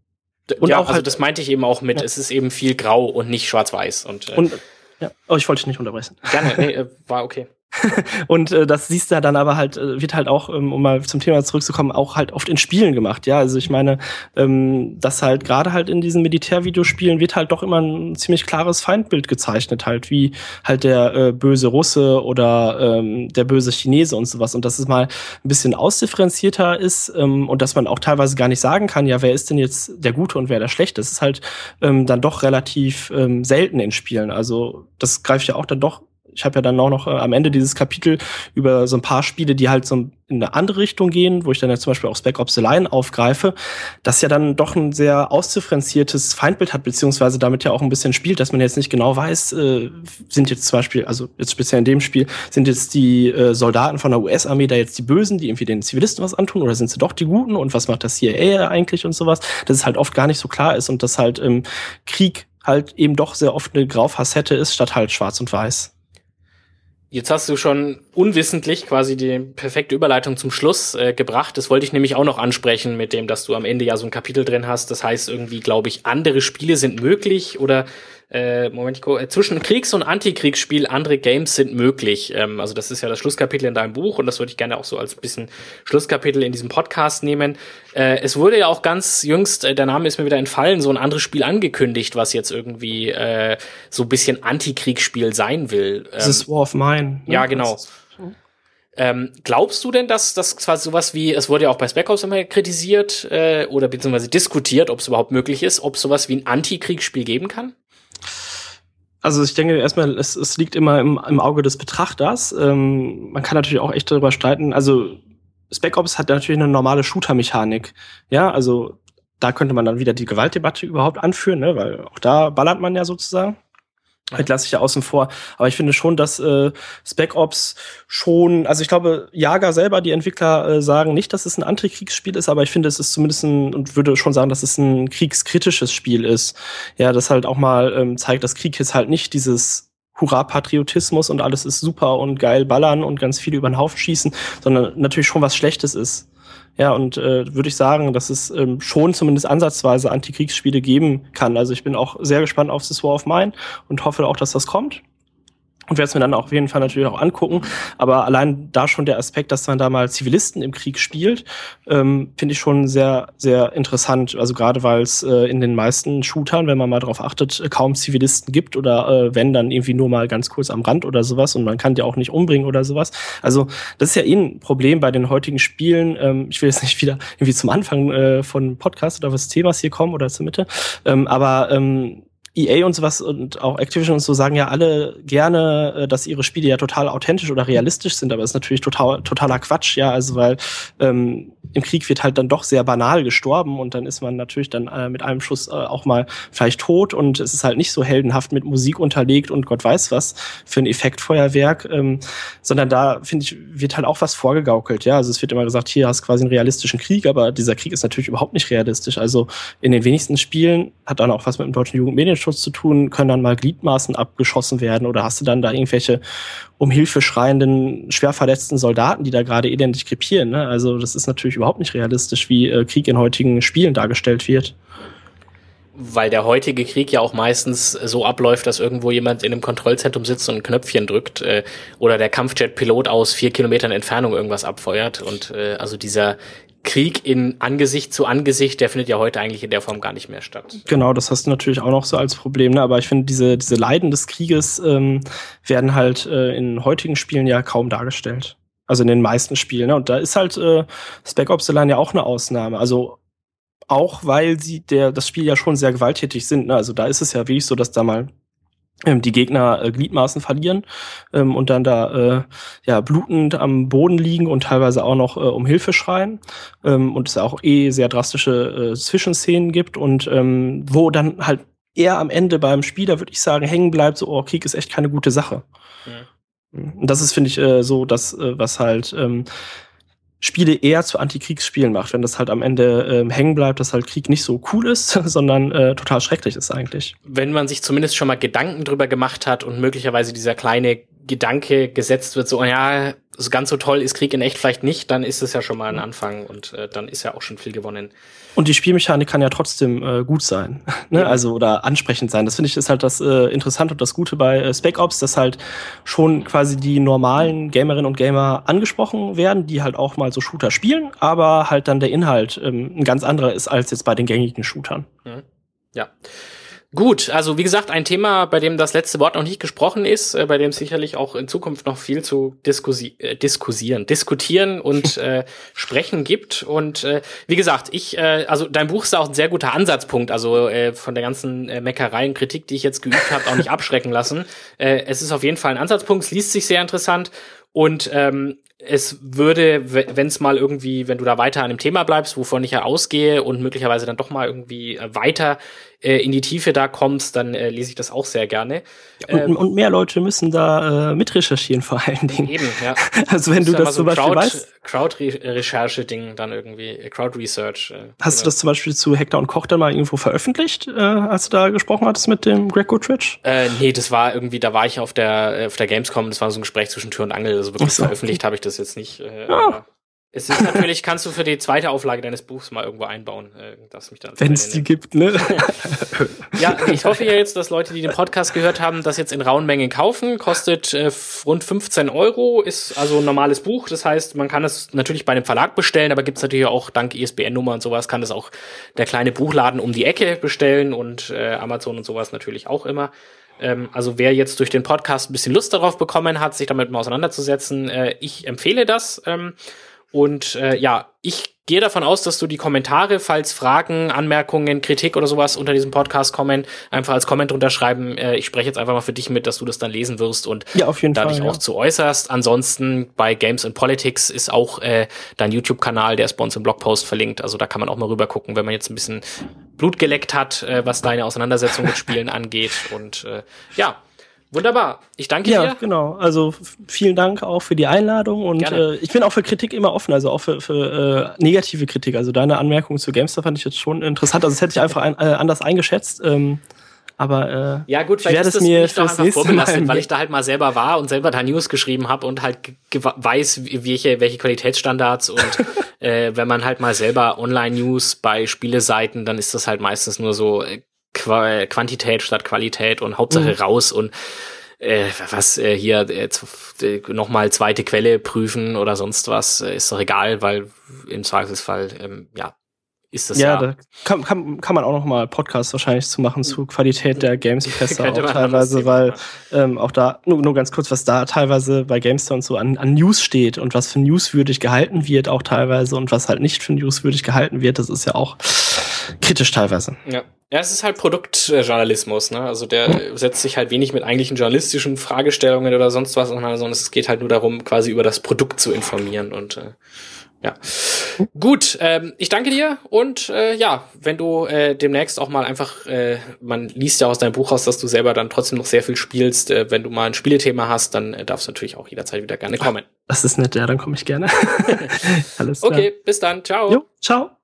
Und ja, auch also halt, das meinte ich eben auch mit, ja. Es ist eben viel grau und nicht schwarz-weiß. Und, äh, und ja, oh, ich wollte dich nicht unterbrechen. Gerne, nee, äh, war okay. Und äh, das siehst du ja dann aber halt, äh, wird halt auch, ähm, um mal zum Thema zurückzukommen, auch halt oft in Spielen gemacht, ja. Also ich meine, ähm, dass halt gerade halt in diesen Militärvideospielen wird halt doch immer ein ziemlich klares Feindbild gezeichnet, halt, wie halt der äh, böse Russe oder ähm, der böse Chinese und sowas. Und dass es mal ein bisschen ausdifferenzierter ist ähm, und dass man auch teilweise gar nicht sagen kann, ja, wer ist denn jetzt der Gute und wer der Schlechte? Das ist halt ähm, dann doch relativ ähm, selten in Spielen. Also das greift ja auch dann doch. Ich habe ja dann auch noch äh, am Ende dieses Kapitel über so ein paar Spiele, die halt so in eine andere Richtung gehen, wo ich dann ja zum Beispiel auch Spec Ops The Line aufgreife, das ja dann doch ein sehr ausdifferenziertes Feindbild hat, beziehungsweise damit ja auch ein bisschen spielt, dass man jetzt nicht genau weiß, äh, sind jetzt zum Beispiel, also jetzt speziell in dem Spiel, sind jetzt die äh, Soldaten von der U S-Armee da jetzt die Bösen, die irgendwie den Zivilisten was antun, oder sind sie doch die Guten und was macht das C I A eigentlich und sowas, dass es halt oft gar nicht so klar ist und dass halt im Krieg halt eben doch sehr oft eine Graufacette ist, statt halt schwarz und weiß. Jetzt hast du schon unwissentlich quasi die perfekte Überleitung zum Schluss äh, gebracht. Das wollte ich nämlich auch noch ansprechen mit dem, dass du am Ende ja so ein Kapitel drin hast. Das heißt irgendwie, glaube ich, andere Spiele sind möglich oder äh, Moment, ich gucke, zwischen Kriegs- und Antikriegsspiel, andere Games sind möglich. Ähm, also das ist ja das Schlusskapitel in deinem Buch und das würde ich gerne auch so als bisschen Schlusskapitel in diesem Podcast nehmen. Äh, es wurde ja auch ganz jüngst, äh, der Name ist mir wieder entfallen, so ein anderes Spiel angekündigt, was jetzt irgendwie äh, so ein bisschen Antikriegsspiel sein will. Das ähm, ist War of Mine. Ne? Ja, genau. Ähm, glaubst du denn, dass das quasi sowas wie, es wurde ja auch bei Spec Ops immer kritisiert äh, oder beziehungsweise diskutiert, ob es überhaupt möglich ist, ob es sowas wie ein Antikriegsspiel geben kann? Also ich denke erstmal, es, es liegt immer im, im Auge des Betrachters. Ähm, man kann natürlich auch echt darüber streiten. Also Spec Ops hat natürlich eine normale Shooter-Mechanik. Ja, also da könnte man dann wieder die Gewaltdebatte überhaupt anführen, ne? Weil auch da ballert man ja sozusagen. Das lasse ich ja außen vor. Aber ich finde schon, dass äh, Spec Ops schon, also ich glaube, Jager selber, die Entwickler, äh, sagen nicht, dass es ein Antikriegsspiel ist, aber ich finde, es ist zumindest ein, und würde schon sagen, dass es ein kriegskritisches Spiel ist. Ja, das halt auch mal ähm, zeigt, dass Krieg jetzt halt nicht dieses Hurra-Patriotismus und alles ist super und geil ballern und ganz viele über den Haufen schießen, sondern natürlich schon was Schlechtes ist. Ja, und äh, würde ich sagen, dass es ähm, schon zumindest ansatzweise Antikriegsspiele geben kann. Also ich bin auch sehr gespannt auf This War of Mine und hoffe auch, dass das kommt. Und werde es mir dann auf jeden Fall natürlich auch angucken. Aber allein da schon der Aspekt, dass man da mal Zivilisten im Krieg spielt, ähm, finde ich schon sehr, sehr interessant. Also gerade weil es äh, in den meisten Shootern, wenn man mal drauf achtet, kaum Zivilisten gibt oder äh, wenn, dann irgendwie nur mal ganz kurz am Rand oder sowas. Und man kann die auch nicht umbringen oder sowas. Also das ist ja eh ein Problem bei den heutigen Spielen. Ähm, ich will jetzt nicht wieder irgendwie zum Anfang äh, von Podcast oder was Themas hier kommen oder zur Mitte. Ähm, aber ähm, E A und sowas und auch Activision und so sagen ja alle gerne, dass ihre Spiele ja total authentisch oder realistisch sind, aber das ist natürlich total, totaler Quatsch, ja, also weil ähm, im Krieg wird halt dann doch sehr banal gestorben und dann ist man natürlich dann äh, mit einem Schuss äh, auch mal vielleicht tot und es ist halt nicht so heldenhaft mit Musik unterlegt und Gott weiß was für ein Effektfeuerwerk, ähm, sondern da, finde ich, wird halt auch was vorgegaukelt, ja, also es wird immer gesagt, hier hast du quasi einen realistischen Krieg, aber dieser Krieg ist natürlich überhaupt nicht realistisch, also in den wenigsten Spielen hat dann auch was mit dem deutschen Jugendmedienschutz zu tun, können dann mal Gliedmaßen abgeschossen werden oder hast du dann da irgendwelche um Hilfe schreienden, schwer verletzten Soldaten, die da gerade identisch krepieren, ne? Also das ist natürlich überhaupt nicht realistisch, wie äh, Krieg in heutigen Spielen dargestellt wird. Weil der heutige Krieg ja auch meistens so abläuft, dass irgendwo jemand in einem Kontrollzentrum sitzt und ein Knöpfchen drückt äh, oder der Kampfjet-Pilot aus vier Kilometern Entfernung irgendwas abfeuert und äh, also dieser Krieg in Angesicht zu Angesicht, der findet ja heute eigentlich in der Form gar nicht mehr statt. Genau, das hast du natürlich auch noch so als Problem, ne? Aber ich finde, diese, diese Leiden des Krieges ähm, werden halt äh, in heutigen Spielen ja kaum dargestellt. Also in den meisten Spielen, ne? Und da ist halt äh, Spec Ops The Line ja auch eine Ausnahme. Also auch, weil sie der das Spiel ja schon sehr gewalttätig sind, ne? Also da ist es ja wirklich so, dass da mal ähm, die Gegner äh, Gliedmaßen verlieren ähm, und dann da äh, ja blutend am Boden liegen und teilweise auch noch äh, um Hilfe schreien ähm, und es auch eh sehr drastische äh, Zwischenszenen gibt und ähm, wo dann halt eher am Ende beim Spieler, würde ich sagen, hängen bleibt, so, oh, Krieg ist echt keine gute Sache. Ja. Und das ist, finde ich, äh, so das, äh, was halt ähm, Spiele eher zu Antikriegsspielen macht, wenn das halt am Ende ähm, hängen bleibt, dass halt Krieg nicht so cool ist, sondern äh, total schrecklich ist eigentlich. Wenn man sich zumindest schon mal Gedanken drüber gemacht hat und möglicherweise dieser kleine Gedanke gesetzt wird, so, ja, so ganz so toll ist Krieg in echt vielleicht nicht, dann ist es ja schon mal ein Anfang und äh, dann ist ja auch schon viel gewonnen. Und die Spielmechanik kann ja trotzdem äh, gut sein, ne? Ja. Also oder ansprechend sein. Das finde ich ist halt das äh, Interessante und das Gute bei äh, Spec Ops, dass halt schon quasi die normalen Gamerinnen und Gamer angesprochen werden, die halt auch mal so Shooter spielen, aber halt dann der Inhalt ähm, ein ganz anderer ist als jetzt bei den gängigen Shootern. Mhm. Ja. Gut, also wie gesagt, ein Thema, bei dem das letzte Wort noch nicht gesprochen ist, äh, bei dem sicherlich auch in Zukunft noch viel zu diskussi- äh, diskusieren, diskutieren und äh, sprechen gibt. Und äh, wie gesagt, ich, äh, also dein Buch ist auch ein sehr guter Ansatzpunkt, also äh, von der ganzen äh, Meckerei und Kritik, die ich jetzt geübt habe, auch nicht abschrecken lassen. Äh, es ist auf jeden Fall ein Ansatzpunkt, es liest sich sehr interessant und ähm, es würde, wenn es mal irgendwie, wenn du da weiter an dem Thema bleibst, wovon ich ja ausgehe und möglicherweise dann doch mal irgendwie weiter äh, in die Tiefe da kommst, dann äh, lese ich das auch sehr gerne. Und, ähm, und mehr Leute müssen da äh, mitrecherchieren vor allen Dingen. Eben, ja. Also wenn du das so zum Beispiel Crowd, weißt. Crowd-Recherche-Ding dann irgendwie, Crowd-Research. Äh, Hast oder? du das zum Beispiel zu Hector und Koch dann mal irgendwo veröffentlicht, äh, als du da gesprochen hattest mit dem Greg Goodrich? Äh, nee, das war irgendwie, da war ich auf der auf der Gamescom, das war so ein Gespräch zwischen Tür und Angel, also wirklich so. Veröffentlicht habe ich das jetzt nicht. Äh, ja. Aber es ist natürlich, kannst du für die zweite Auflage deines Buchs mal irgendwo einbauen. Äh, darfst mich dann wenn es die gibt, ne? Ja, ich hoffe ja jetzt, dass Leute, die den Podcast gehört haben, das jetzt in rauen Mengen kaufen. Kostet äh, rund fünfzehn Euro, ist also ein normales Buch. Das heißt, man kann es natürlich bei einem Verlag bestellen, aber gibt's natürlich auch dank I S B N-Nummer und sowas, kann das auch der kleine Buchladen um die Ecke bestellen und äh, Amazon und sowas natürlich auch immer. Ähm, also wer jetzt durch den Podcast ein bisschen Lust darauf bekommen hat, sich damit mal auseinanderzusetzen, äh, ich empfehle das. Ähm, Und äh, ja, ich gehe davon aus, dass du die Kommentare, falls Fragen, Anmerkungen, Kritik oder sowas unter diesem Podcast kommen, einfach als Comment drunter schreiben. Äh, ich spreche jetzt einfach mal für dich mit, dass du das dann lesen wirst und ja, auf jeden da Fall, dich ja. auch zu äußerst. Ansonsten bei Games and Politics ist auch äh, dein YouTube-Kanal, der ist bei uns im Blogpost verlinkt. Also da kann man auch mal rüber gucken, wenn man jetzt ein bisschen Blut geleckt hat, äh, was deine Auseinandersetzung mit Spielen angeht. Und äh, ja, wunderbar. Ich danke ja, dir. Ja, genau. Also vielen Dank auch für die Einladung und äh, ich bin auch für Kritik immer offen, also auch für, für äh, negative Kritik. Also deine Anmerkungen zu GameStar fand ich jetzt schon interessant. Also das hätte ich einfach ein, äh, anders eingeschätzt. Ähm, Aber äh, ja gut, ich werde es mir fürs nächste Mal, weil ich da halt mal selber war und selber da News geschrieben habe und halt weiß, welche welche Qualitätsstandards und äh, wenn man halt mal selber Online-News bei Spieleseiten, dann ist das halt meistens nur so Qu- Quantität statt Qualität und Hauptsache mhm. raus und äh, was äh, hier äh, nochmal zweite Quelle prüfen oder sonst was, äh, ist doch egal, weil im Zweifelsfall ähm, ja ist das ja. Ja, da kann, kann, kann man auch noch mal Podcasts wahrscheinlich zu machen zu Qualität der Games-Pässe auch teilweise, weil ähm, auch da, nur, nur ganz kurz, was da teilweise bei GameStar und so an, an News steht und was für newswürdig gehalten wird auch teilweise und was halt nicht für newswürdig gehalten wird, das ist ja auch kritisch teilweise. Ja. Ja, es ist halt Produktjournalismus, ne? Also der hm. setzt sich halt wenig mit eigentlichen journalistischen Fragestellungen oder sonst was auseinander, sondern es geht halt nur darum, quasi über das Produkt zu informieren und äh, ja. Gut, ähm, ich danke dir und äh, ja, wenn du äh, demnächst auch mal einfach, äh, man liest ja aus deinem Buch raus, dass du selber dann trotzdem noch sehr viel spielst, äh, wenn du mal ein Spielethema hast, dann äh, darfst du natürlich auch jederzeit wieder gerne kommen. Das ist nett, ja, dann komme ich gerne. Alles klar. Okay, bis dann, ciao. Jo, ciao.